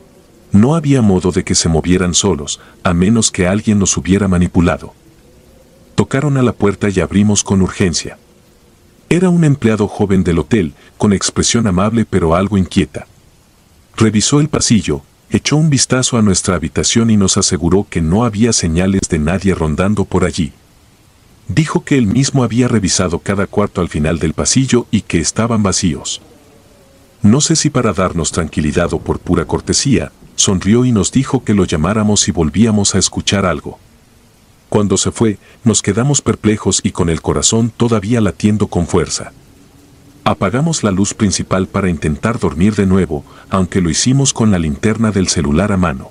No había modo de que se movieran solos, a menos que alguien los hubiera manipulado. Tocaron a la puerta y abrimos con urgencia. Era un empleado joven del hotel, con expresión amable pero algo inquieta. Revisó el pasillo, echó un vistazo a nuestra habitación y nos aseguró que no había señales de nadie rondando por allí. Dijo que él mismo había revisado cada cuarto al final del pasillo y que estaban vacíos. No sé si para darnos tranquilidad o por pura cortesía, sonrió y nos dijo que lo llamáramos si volvíamos a escuchar algo. Cuando se fue, nos quedamos perplejos y con el corazón todavía latiendo con fuerza. Apagamos la luz principal para intentar dormir de nuevo, aunque lo hicimos con la linterna del celular a mano.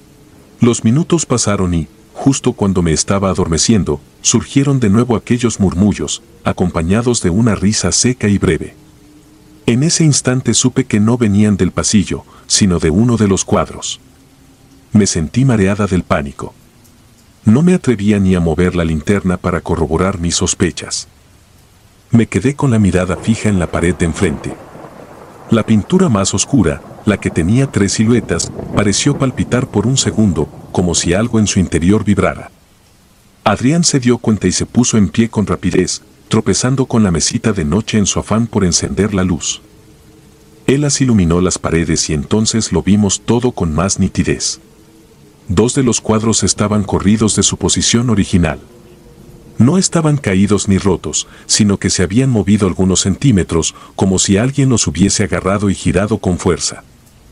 Los minutos pasaron y, justo cuando me estaba adormeciendo, surgieron de nuevo aquellos murmullos, acompañados de una risa seca y breve. En ese instante supe que no venían del pasillo, sino de uno de los cuadros. Me sentí mareada del pánico. No me atrevía ni a mover la linterna para corroborar mis sospechas. Me quedé con la mirada fija en la pared de enfrente. La pintura más oscura, la que tenía tres siluetas, pareció palpitar por un segundo, como si algo en su interior vibrara. Adrián se dio cuenta y se puso en pie con rapidez, tropezando con la mesita de noche en su afán por encender la luz. Él las iluminó las paredes y entonces lo vimos todo con más nitidez. Dos de los cuadros estaban corridos de su posición original. No estaban caídos ni rotos, sino que se habían movido algunos centímetros, como si alguien los hubiese agarrado y girado con fuerza.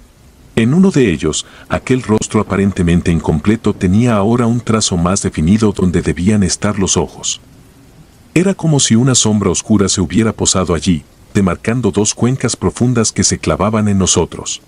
En uno de ellos, aquel rostro aparentemente incompleto tenía ahora un trazo más definido donde debían estar los ojos. Era como si una sombra oscura se hubiera posado allí, demarcando dos cuencas profundas que se clavaban en nosotros.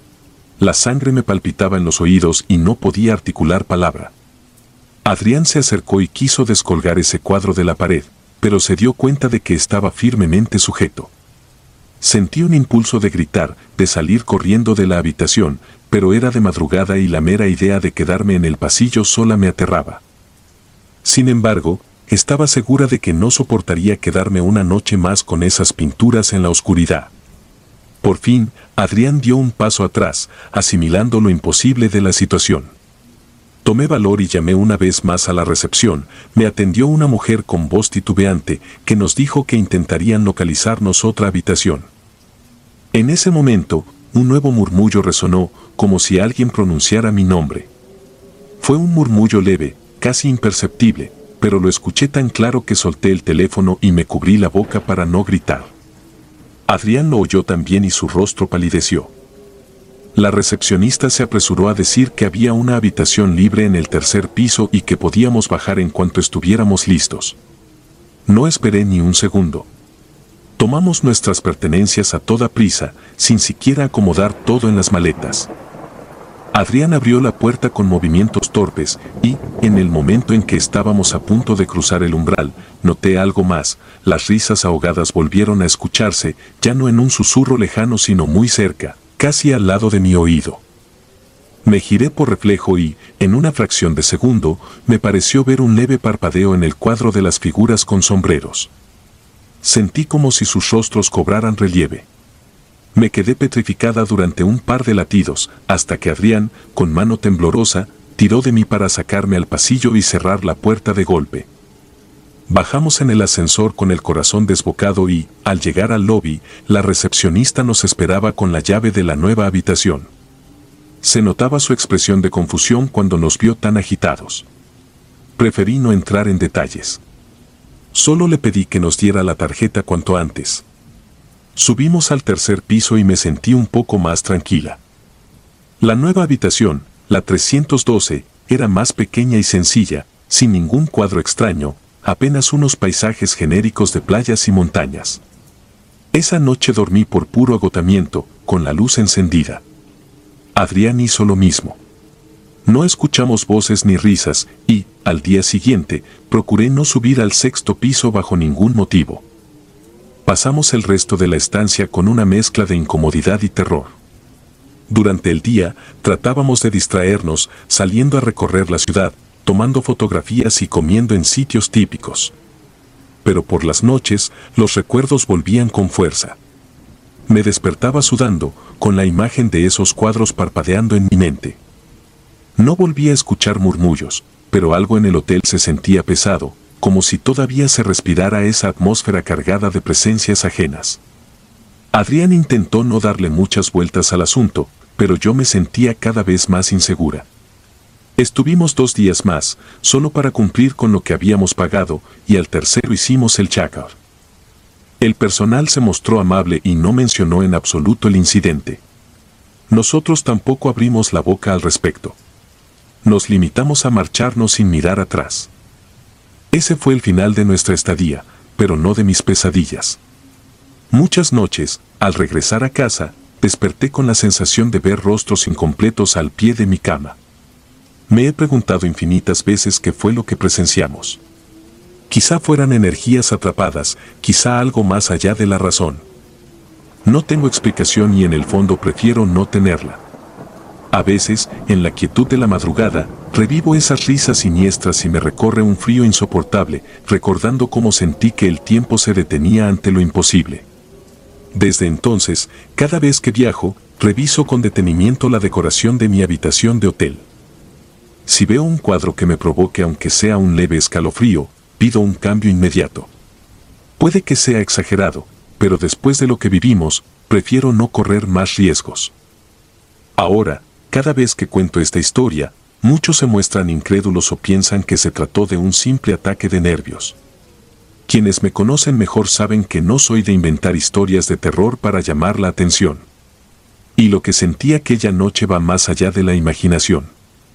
La sangre me palpitaba en los oídos y no podía articular palabra. Adrián se acercó y quiso descolgar ese cuadro de la pared, pero se dio cuenta de que estaba firmemente sujeto. Sentí un impulso de gritar, de salir corriendo de la habitación, pero era de madrugada y la mera idea de quedarme en el pasillo sola me aterraba. Sin embargo, estaba segura de que no soportaría quedarme una noche más con esas pinturas en la oscuridad. Por fin, Adrián dio un paso atrás, asimilando lo imposible de la situación. Tomé valor y llamé una vez más a la recepción. Me atendió una mujer con voz titubeante, que nos dijo que intentarían localizarnos otra habitación. En ese momento, un nuevo murmullo resonó, como si alguien pronunciara mi nombre. Fue un murmullo leve, casi imperceptible, pero lo escuché tan claro que solté el teléfono y me cubrí la boca para no gritar. Adrián lo oyó también y su rostro palideció. La recepcionista se apresuró a decir que había una habitación libre en el tercer piso y que podíamos bajar en cuanto estuviéramos listos. No esperé ni un segundo. Tomamos nuestras pertenencias a toda prisa, sin siquiera acomodar todo en las maletas. Adrián abrió la puerta con movimientos torpes y, en el momento en que estábamos a punto de cruzar el umbral, noté algo más. Las risas ahogadas volvieron a escucharse, ya no en un susurro lejano sino muy cerca, casi al lado de mi oído. Me giré por reflejo y, en una fracción de segundo, me pareció ver un leve parpadeo en el cuadro de las figuras con sombreros. Sentí como si sus rostros cobraran relieve. Me quedé petrificada durante un par de latidos, hasta que Adrián, con mano temblorosa, tiró de mí para sacarme al pasillo y cerrar la puerta de golpe. Bajamos en el ascensor con el corazón desbocado y, al llegar al lobby, la recepcionista nos esperaba con la llave de la nueva habitación. Se notaba su expresión de confusión cuando nos vio tan agitados. Preferí no entrar en detalles. Solo le pedí que nos diera la tarjeta cuanto antes. Subimos al tercer piso y me sentí un poco más tranquila. La nueva habitación, la trescientos doce, era más pequeña y sencilla, sin ningún cuadro extraño, apenas unos paisajes genéricos de playas y montañas. Esa noche dormí por puro agotamiento, con la luz encendida. Adrián hizo lo mismo. No escuchamos voces ni risas y, al día siguiente, procuré no subir al sexto piso bajo ningún motivo. Pasamos el resto de la estancia con una mezcla de incomodidad y terror. Durante el día, tratábamos de distraernos, saliendo a recorrer la ciudad, tomando fotografías y comiendo en sitios típicos. Pero por las noches, los recuerdos volvían con fuerza. Me despertaba sudando, con la imagen de esos cuadros parpadeando en mi mente. No volví a escuchar murmullos, pero algo en el hotel se sentía pesado, como si todavía se respirara esa atmósfera cargada de presencias ajenas. Adrián intentó no darle muchas vueltas al asunto, pero yo me sentía cada vez más insegura. Estuvimos dos días más, solo para cumplir con lo que habíamos pagado, y al tercero hicimos el check-out. El personal se mostró amable y no mencionó en absoluto el incidente. Nosotros tampoco abrimos la boca al respecto. Nos limitamos a marcharnos sin mirar atrás. Ese fue el final de nuestra estadía, pero no de mis pesadillas. Muchas noches, al regresar a casa, desperté con la sensación de ver rostros incompletos al pie de mi cama. Me he preguntado infinitas veces qué fue lo que presenciamos. Quizá fueran energías atrapadas, quizá algo más allá de la razón. No tengo explicación y en el fondo prefiero no tenerla. A veces, en la quietud de la madrugada, revivo esas risas siniestras y me recorre un frío insoportable, recordando cómo sentí que el tiempo se detenía ante lo imposible. Desde entonces, cada vez que viajo, reviso con detenimiento la decoración de mi habitación de hotel. Si veo un cuadro que me provoque aunque sea un leve escalofrío, pido un cambio inmediato. Puede que sea exagerado, pero después de lo que vivimos, prefiero no correr más riesgos. Ahora, cada vez que cuento esta historia, muchos se muestran incrédulos o piensan que se trató de un simple ataque de nervios. Quienes me conocen mejor saben que no soy de inventar historias de terror para llamar la atención. Y lo que sentí aquella noche va más allá de la imaginación.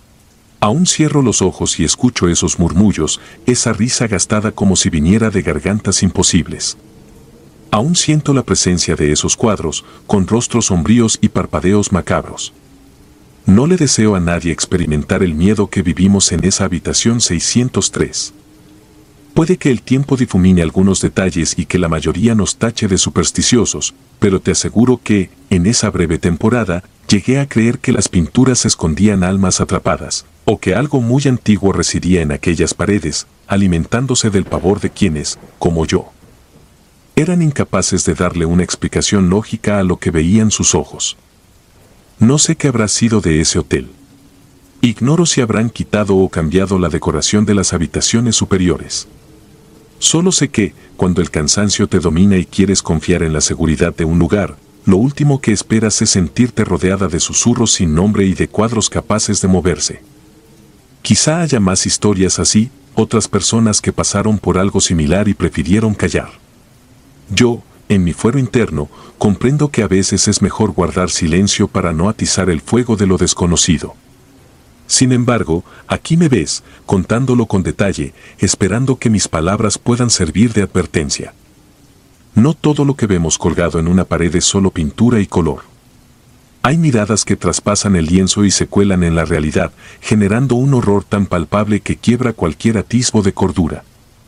Aún cierro los ojos y escucho esos murmullos, esa risa gastada como si viniera de gargantas imposibles. Aún siento la presencia de esos cuadros, con rostros sombríos y parpadeos macabros. No le deseo a nadie experimentar el miedo que vivimos en esa habitación seiscientos tres. Puede que el tiempo difumine algunos detalles y que la mayoría nos tache de supersticiosos, pero te aseguro que, en esa breve temporada, llegué a creer que las pinturas escondían almas atrapadas, o que algo muy antiguo residía en aquellas paredes, alimentándose del pavor de quienes, como yo, eran incapaces de darle una explicación lógica a lo que veían sus ojos. No sé qué habrá sido de ese hotel. Ignoro si habrán quitado o cambiado la decoración de las habitaciones superiores. Solo sé que, cuando el cansancio te domina y quieres confiar en la seguridad de un lugar, lo último que esperas es sentirte rodeada de susurros sin nombre y de cuadros capaces de moverse. Quizá haya más historias así, otras personas que pasaron por algo similar y prefirieron callar. Yo, en mi fuero interno, comprendo que a veces es mejor guardar silencio para no atizar el fuego de lo desconocido. Sin embargo, aquí me ves, contándolo con detalle, esperando que mis palabras puedan servir de advertencia. No todo lo que vemos colgado en una pared es solo pintura y color. Hay miradas que traspasan el lienzo y se cuelan en la realidad, generando un horror tan palpable que quiebra cualquier atisbo de cordura.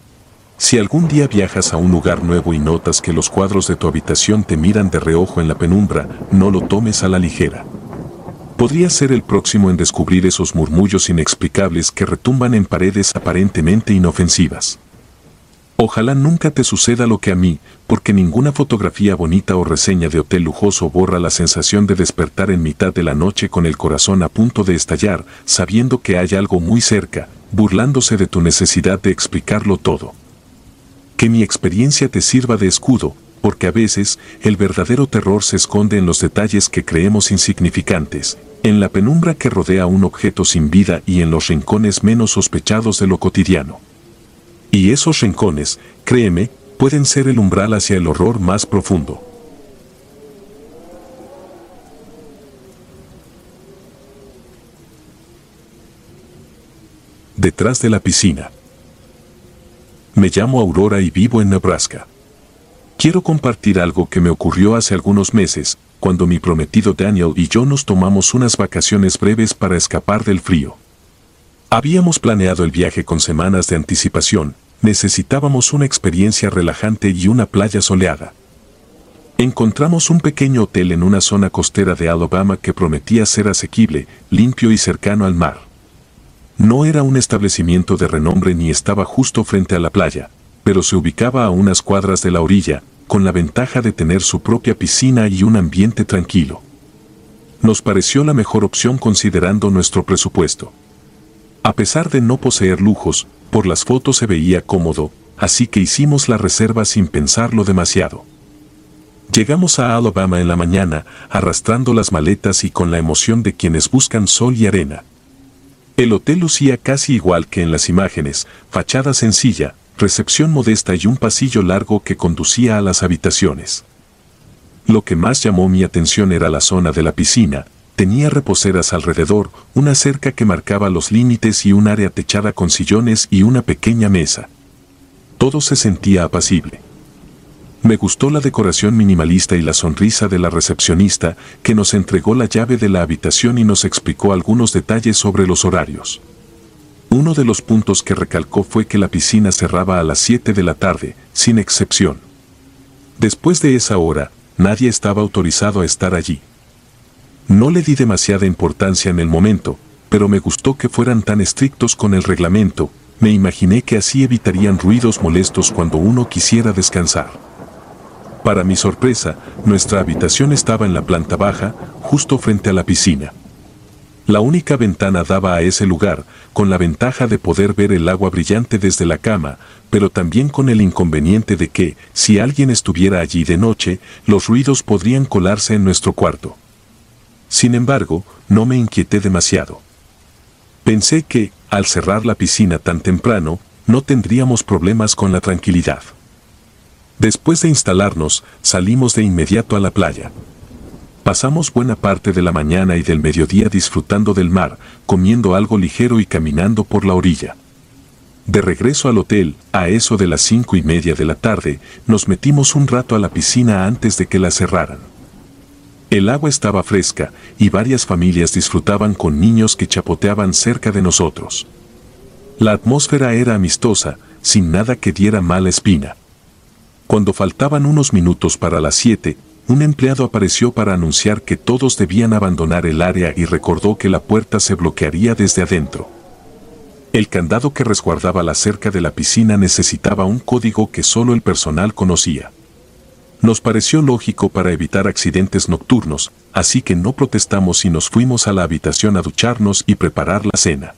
Si algún día viajas a un lugar nuevo y notas que los cuadros de tu habitación te miran de reojo en la penumbra, no lo tomes a la ligera. Podrías ser el próximo en descubrir esos murmullos inexplicables que retumban en paredes aparentemente inofensivas. Ojalá nunca te suceda lo que a mí, porque ninguna fotografía bonita o reseña de hotel lujoso borra la sensación de despertar en mitad de la noche con el corazón a punto de estallar, sabiendo que hay algo muy cerca, burlándose de tu necesidad de explicarlo todo. Que mi experiencia te sirva de escudo, porque a veces el verdadero terror se esconde en los detalles que creemos insignificantes, en la penumbra que rodea un objeto sin vida y en los rincones menos sospechados de lo cotidiano. Y esos rincones, créeme, pueden ser el umbral hacia el horror más profundo. Detrás de la piscina. Me llamo Aurora y vivo en Nebraska. Quiero compartir algo que me ocurrió hace algunos meses, cuando mi prometido Daniel y yo nos tomamos unas vacaciones breves para escapar del frío. Habíamos planeado el viaje con semanas de anticipación, necesitábamos una experiencia relajante y una playa soleada. Encontramos un pequeño hotel en una zona costera de Alabama que prometía ser asequible, limpio y cercano al mar. No era un establecimiento de renombre ni estaba justo frente a la playa, pero se ubicaba a unas cuadras de la orilla, con la ventaja de tener su propia piscina y un ambiente tranquilo. Nos pareció la mejor opción considerando nuestro presupuesto. A pesar de no poseer lujos, por las fotos se veía cómodo, así que hicimos la reserva sin pensarlo demasiado. Llegamos a Alabama en la mañana, arrastrando las maletas y con la emoción de quienes buscan sol y arena. El hotel lucía casi igual que en las imágenes, fachada sencilla, recepción modesta y un pasillo largo que conducía a las habitaciones. Lo que más llamó mi atención era la zona de la piscina. Tenía reposeras alrededor, una cerca que marcaba los límites y un área techada con sillones y una pequeña mesa. Todo se sentía apacible. Me gustó la decoración minimalista y la sonrisa de la recepcionista, que nos entregó la llave de la habitación y nos explicó algunos detalles sobre los horarios. Uno de los puntos que recalcó fue que la piscina cerraba a las siete de la tarde, sin excepción. Después de esa hora, nadie estaba autorizado a estar allí. No le di demasiada importancia en el momento, pero me gustó que fueran tan estrictos con el reglamento. Me imaginé que así evitarían ruidos molestos cuando uno quisiera descansar. Para mi sorpresa, nuestra habitación estaba en la planta baja, justo frente a la piscina. La única ventana daba a ese lugar, con la ventaja de poder ver el agua brillante desde la cama, pero también con el inconveniente de que, si alguien estuviera allí de noche, los ruidos podrían colarse en nuestro cuarto. Sin embargo, no me inquieté demasiado. Pensé que, al cerrar la piscina tan temprano, no tendríamos problemas con la tranquilidad. Después de instalarnos, salimos de inmediato a la playa. Pasamos buena parte de la mañana y del mediodía disfrutando del mar, comiendo algo ligero y caminando por la orilla. De regreso al hotel, a eso de las cinco y media de la tarde, nos metimos un rato a la piscina antes de que la cerraran. El agua estaba fresca y varias familias disfrutaban con niños que chapoteaban cerca de nosotros. La atmósfera era amistosa, sin nada que diera mala espina. Cuando faltaban unos minutos para las siete, un empleado apareció para anunciar que todos debían abandonar el área y recordó que la puerta se bloquearía desde adentro. El candado que resguardaba la cerca de la piscina necesitaba un código que solo el personal conocía. Nos pareció lógico para evitar accidentes nocturnos, así que no protestamos y nos fuimos a la habitación a ducharnos y preparar la cena.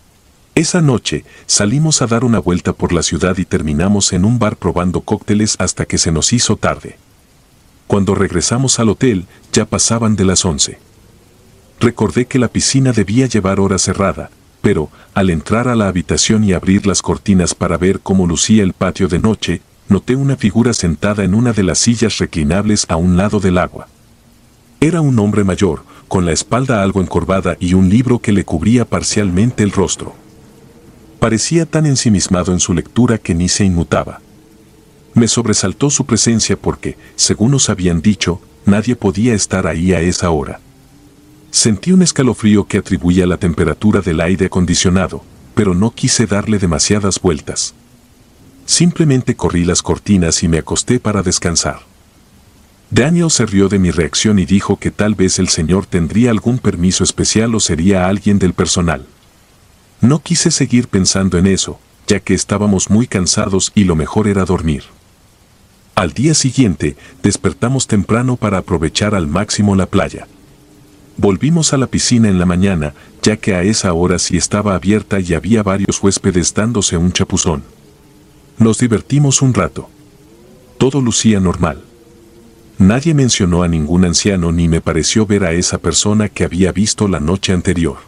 Esa noche, salimos a dar una vuelta por la ciudad y terminamos en un bar probando cócteles hasta que se nos hizo tarde. Cuando regresamos al hotel, ya pasaban de las once. Recordé que la piscina debía llevar hora cerrada, pero, al entrar a la habitación y abrir las cortinas para ver cómo lucía el patio de noche, noté una figura sentada en una de las sillas reclinables a un lado del agua. Era un hombre mayor, con la espalda algo encorvada y un libro que le cubría parcialmente el rostro. Parecía tan ensimismado en su lectura que ni se inmutaba. Me sobresaltó su presencia porque, según nos habían dicho, nadie podía estar ahí a esa hora. Sentí un escalofrío que atribuía a la temperatura del aire acondicionado, pero no quise darle demasiadas vueltas. Simplemente corrí las cortinas y me acosté para descansar. Daniel se rió de mi reacción y dijo que tal vez el señor tendría algún permiso especial o sería alguien del personal. No quise seguir pensando en eso, ya que estábamos muy cansados y lo mejor era dormir. Al día siguiente, despertamos temprano para aprovechar al máximo la playa. Volvimos a la piscina en la mañana, ya que a esa hora sí estaba abierta y había varios huéspedes dándose un chapuzón. Nos divertimos un rato. Todo lucía normal. Nadie mencionó a ningún anciano ni me pareció ver a esa persona que había visto la noche anterior.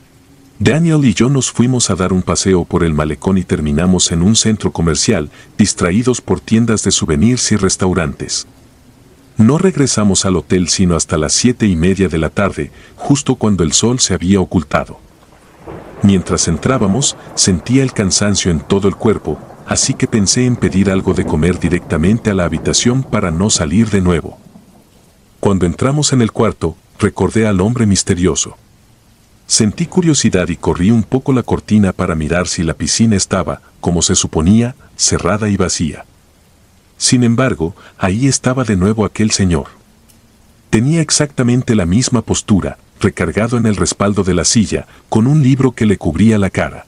Daniel y yo nos fuimos a dar un paseo por el malecón y terminamos en un centro comercial, distraídos por tiendas de souvenirs y restaurantes. No regresamos al hotel sino hasta las siete y media de la tarde, justo cuando el sol se había ocultado. Mientras entrábamos, sentía el cansancio en todo el cuerpo, así que pensé en pedir algo de comer directamente a la habitación para no salir de nuevo. Cuando entramos en el cuarto, recordé al hombre misterioso. Sentí curiosidad y corrí un poco la cortina para mirar si la piscina estaba, como se suponía, cerrada y vacía. Sin embargo, ahí estaba de nuevo aquel señor. Tenía exactamente la misma postura, recargado en el respaldo de la silla, con un libro que le cubría la cara.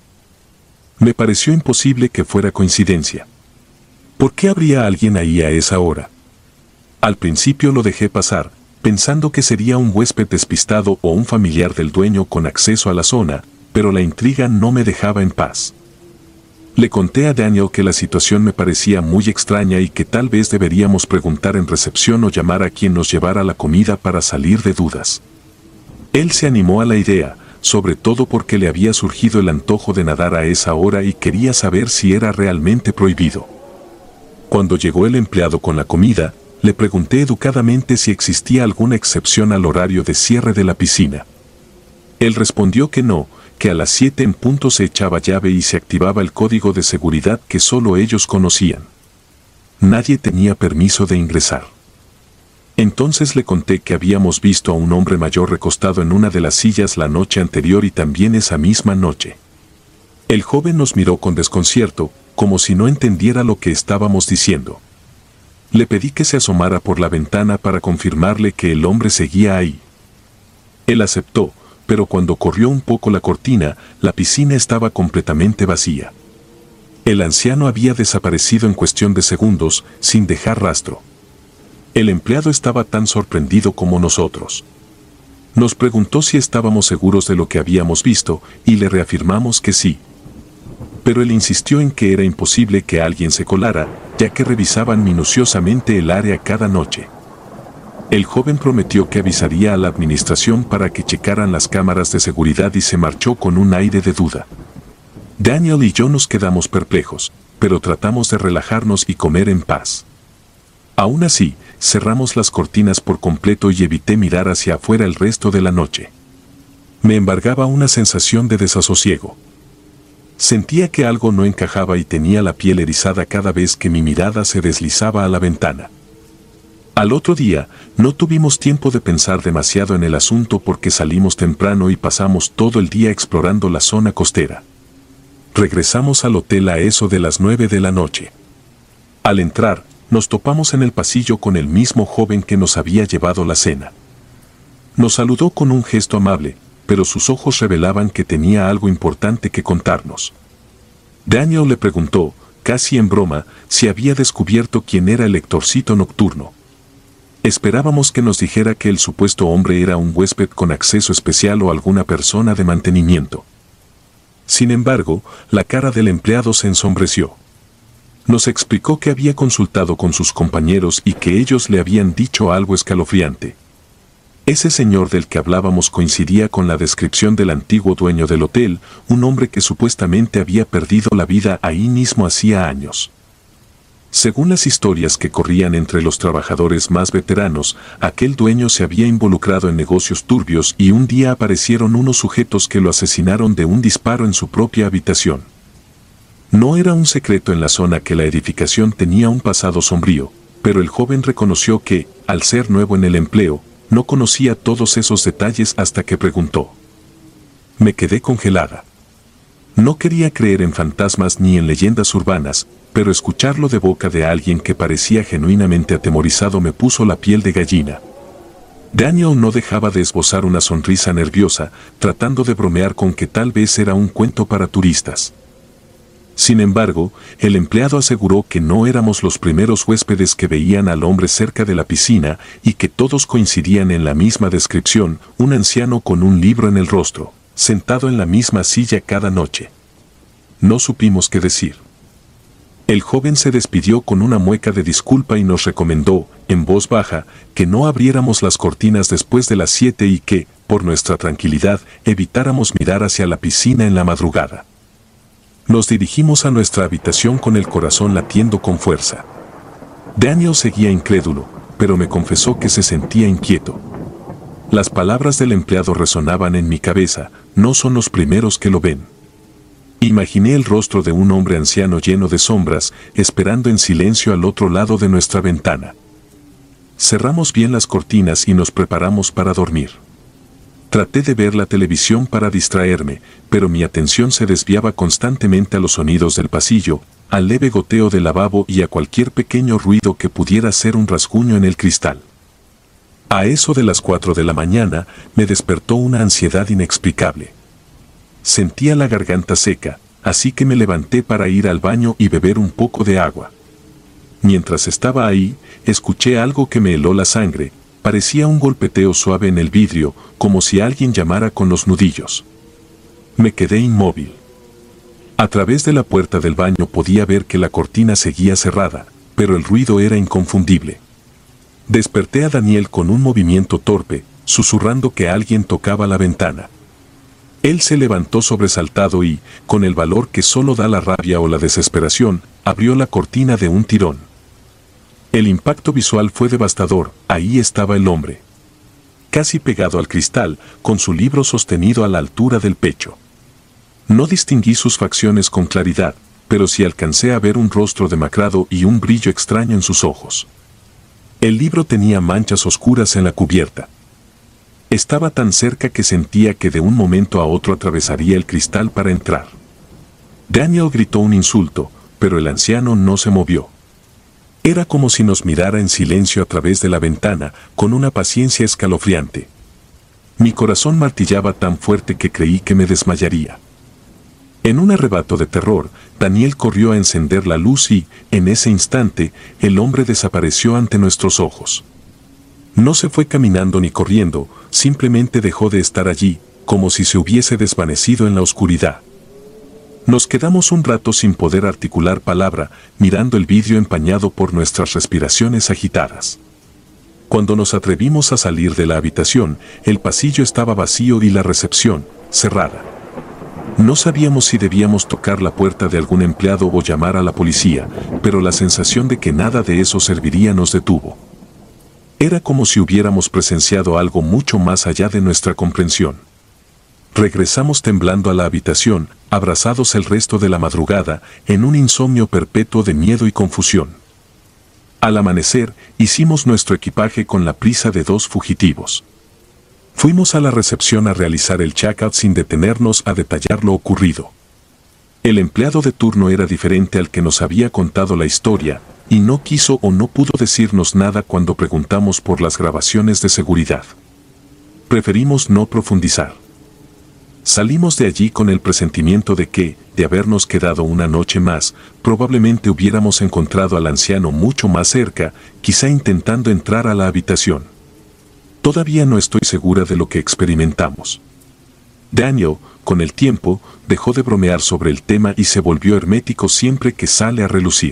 Me pareció imposible que fuera coincidencia. ¿Por qué habría alguien ahí a esa hora? Al principio lo dejé pasar, pensando que sería un huésped despistado o un familiar del dueño con acceso a la zona, pero la intriga no me dejaba en paz. Le conté a Daniel que la situación me parecía muy extraña y que tal vez deberíamos preguntar en recepción o llamar a quien nos llevara la comida para salir de dudas. Él se animó a la idea, sobre todo porque le había surgido el antojo de nadar a esa hora y quería saber si era realmente prohibido. Cuando llegó el empleado con la comida, le pregunté educadamente si existía alguna excepción al horario de cierre de la piscina. Él respondió que no, que a las siete en punto se echaba llave y se activaba el código de seguridad que solo ellos conocían. Nadie tenía permiso de ingresar. Entonces le conté que habíamos visto a un hombre mayor recostado en una de las sillas la noche anterior y también esa misma noche. El joven nos miró con desconcierto, como si no entendiera lo que estábamos diciendo. Le pedí que se asomara por la ventana para confirmarle que el hombre seguía ahí. Él aceptó, pero cuando corrió un poco la cortina, la piscina estaba completamente vacía. El anciano había desaparecido en cuestión de segundos, sin dejar rastro. El empleado estaba tan sorprendido como nosotros. Nos preguntó si estábamos seguros de lo que habíamos visto, y le reafirmamos que sí. Pero él insistió en que era imposible que alguien se colara, ya que revisaban minuciosamente el área cada noche. El joven prometió que avisaría a la administración para que checaran las cámaras de seguridad y se marchó con un aire de duda. Daniel y yo nos quedamos perplejos, pero tratamos de relajarnos y comer en paz. Aún así, cerramos las cortinas por completo y evité mirar hacia afuera el resto de la noche. Me embargaba una sensación de desasosiego. Sentía que algo no encajaba y tenía la piel erizada cada vez que mi mirada se deslizaba a la ventana. Al otro día, no tuvimos tiempo de pensar demasiado en el asunto porque salimos temprano y pasamos todo el día explorando la zona costera. Regresamos al hotel a eso de las nueve de la noche. Al entrar, nos topamos en el pasillo con el mismo joven que nos había llevado la cena. Nos saludó con un gesto amable, pero sus ojos revelaban que tenía algo importante que contarnos. Daniel le preguntó, casi en broma, si había descubierto quién era el lectorcito nocturno. Esperábamos que nos dijera que el supuesto hombre era un huésped con acceso especial o alguna persona de mantenimiento. Sin embargo, la cara del empleado se ensombreció. Nos explicó que había consultado con sus compañeros y que ellos le habían dicho algo escalofriante. Ese señor del que hablábamos coincidía con la descripción del antiguo dueño del hotel, un hombre que supuestamente había perdido la vida ahí mismo hacía años. Según las historias que corrían entre los trabajadores más veteranos, aquel dueño se había involucrado en negocios turbios y un día aparecieron unos sujetos que lo asesinaron de un disparo en su propia habitación. No era un secreto en la zona que la edificación tenía un pasado sombrío, pero el joven reconoció que, al ser nuevo en el empleo, no conocía todos esos detalles hasta que preguntó. Me quedé congelada. No quería creer en fantasmas ni en leyendas urbanas, pero escucharlo de boca de alguien que parecía genuinamente atemorizado me puso la piel de gallina. Daniel no dejaba de esbozar una sonrisa nerviosa, tratando de bromear con que tal vez era un cuento para turistas. Sin embargo, el empleado aseguró que no éramos los primeros huéspedes que veían al hombre cerca de la piscina y que todos coincidían en la misma descripción, un anciano con un libro en el rostro, sentado en la misma silla cada noche. No supimos qué decir. El joven se despidió con una mueca de disculpa y nos recomendó, en voz baja, que no abriéramos las cortinas después de las siete y que, por nuestra tranquilidad, evitáramos mirar hacia la piscina en la madrugada. Nos dirigimos a nuestra habitación con el corazón latiendo con fuerza. Daniel seguía incrédulo, pero me confesó que se sentía inquieto. Las palabras del empleado resonaban en mi cabeza, no son los primeros que lo ven. Imaginé el rostro de un hombre anciano lleno de sombras, esperando en silencio al otro lado de nuestra ventana. Cerramos bien las cortinas y nos preparamos para dormir. Traté de ver la televisión para distraerme, pero mi atención se desviaba constantemente a los sonidos del pasillo, al leve goteo del lavabo y a cualquier pequeño ruido que pudiera ser un rasguño en el cristal. A eso de las cuatro de la mañana, me despertó una ansiedad inexplicable. Sentía la garganta seca, así que me levanté para ir al baño y beber un poco de agua. Mientras estaba ahí, escuché algo que me heló la sangre. Parecía un golpeteo suave en el vidrio, como si alguien llamara con los nudillos. Me quedé inmóvil. A través de la puerta del baño podía ver que la cortina seguía cerrada, pero el ruido era inconfundible. Desperté a Daniel con un movimiento torpe, susurrando que alguien tocaba la ventana. Él se levantó sobresaltado y, con el valor que solo da la rabia o la desesperación, abrió la cortina de un tirón. El impacto visual fue devastador, ahí estaba el hombre. Casi pegado al cristal, con su libro sostenido a la altura del pecho. No distinguí sus facciones con claridad, pero sí alcancé a ver un rostro demacrado y un brillo extraño en sus ojos. El libro tenía manchas oscuras en la cubierta. Estaba tan cerca que sentía que de un momento a otro atravesaría el cristal para entrar. Daniel gritó un insulto, pero el anciano no se movió. Era como si nos mirara en silencio a través de la ventana, con una paciencia escalofriante. Mi corazón martillaba tan fuerte que creí que me desmayaría. En un arrebato de terror, Daniel corrió a encender la luz y, en ese instante, el hombre desapareció ante nuestros ojos. No se fue caminando ni corriendo, simplemente dejó de estar allí, como si se hubiese desvanecido en la oscuridad. Nos quedamos un rato sin poder articular palabra, mirando el vidrio empañado por nuestras respiraciones agitadas. Cuando nos atrevimos a salir de la habitación, el pasillo estaba vacío y la recepción, cerrada. No sabíamos si debíamos tocar la puerta de algún empleado o llamar a la policía, pero la sensación de que nada de eso serviría nos detuvo. Era como si hubiéramos presenciado algo mucho más allá de nuestra comprensión. Regresamos temblando a la habitación, abrazados el resto de la madrugada, en un insomnio perpetuo de miedo y confusión. Al amanecer, hicimos nuestro equipaje con la prisa de dos fugitivos. Fuimos a la recepción a realizar el check-out sin detenernos a detallar lo ocurrido. El empleado de turno era diferente al que nos había contado la historia, y no quiso o no pudo decirnos nada cuando preguntamos por las grabaciones de seguridad. Preferimos no profundizar. Salimos de allí con el presentimiento de que, de habernos quedado una noche más, probablemente hubiéramos encontrado al anciano mucho más cerca, quizá intentando entrar a la habitación. Todavía no estoy segura de lo que experimentamos. Daniel, con el tiempo, dejó de bromear sobre el tema y se volvió hermético siempre que sale a relucir.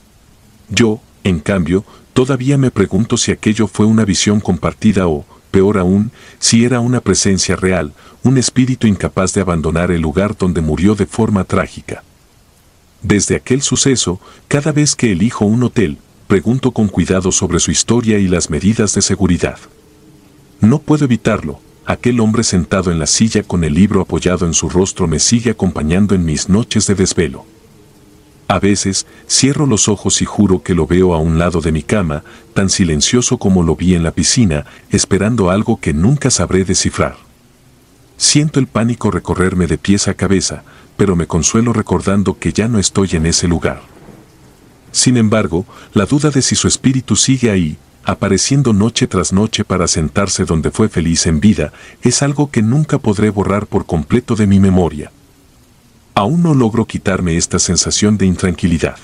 Yo, en cambio, todavía me pregunto si aquello fue una visión compartida o, peor aún, si era una presencia real, un espíritu incapaz de abandonar el lugar donde murió de forma trágica. Desde aquel suceso, cada vez que elijo un hotel, pregunto con cuidado sobre su historia y las medidas de seguridad. No puedo evitarlo, aquel hombre sentado en la silla con el libro apoyado en su rostro me sigue acompañando en mis noches de desvelo. A veces, cierro los ojos y juro que lo veo a un lado de mi cama, tan silencioso como lo vi en la piscina, esperando algo que nunca sabré descifrar. Siento el pánico recorrerme de pies a cabeza, pero me consuelo recordando que ya no estoy en ese lugar. Sin embargo, la duda de si su espíritu sigue ahí, apareciendo noche tras noche para sentarse donde fue feliz en vida, es algo que nunca podré borrar por completo de mi memoria. Aún no logro quitarme esta sensación de intranquilidad.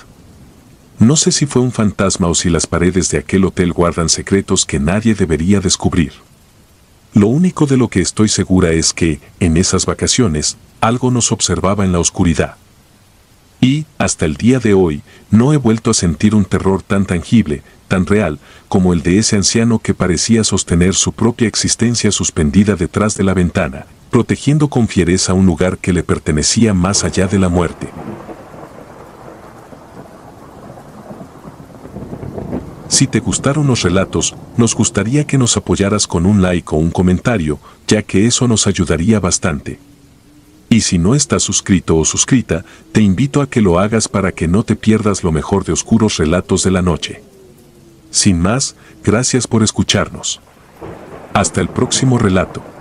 No sé si fue un fantasma o si las paredes de aquel hotel guardan secretos que nadie debería descubrir. Lo único de lo que estoy segura es que, en esas vacaciones, algo nos observaba en la oscuridad. Y, hasta el día de hoy, no he vuelto a sentir un terror tan tangible, tan real, como el de ese anciano que parecía sostener su propia existencia suspendida detrás de la ventana, protegiendo con fiereza un lugar que le pertenecía más allá de la muerte. Si te gustaron los relatos, nos gustaría que nos apoyaras con un like o un comentario, ya que eso nos ayudaría bastante. Y si no estás suscrito o suscrita, te invito a que lo hagas para que no te pierdas lo mejor de Oscuros Relatos de la Noche. Sin más, gracias por escucharnos. Hasta el próximo relato.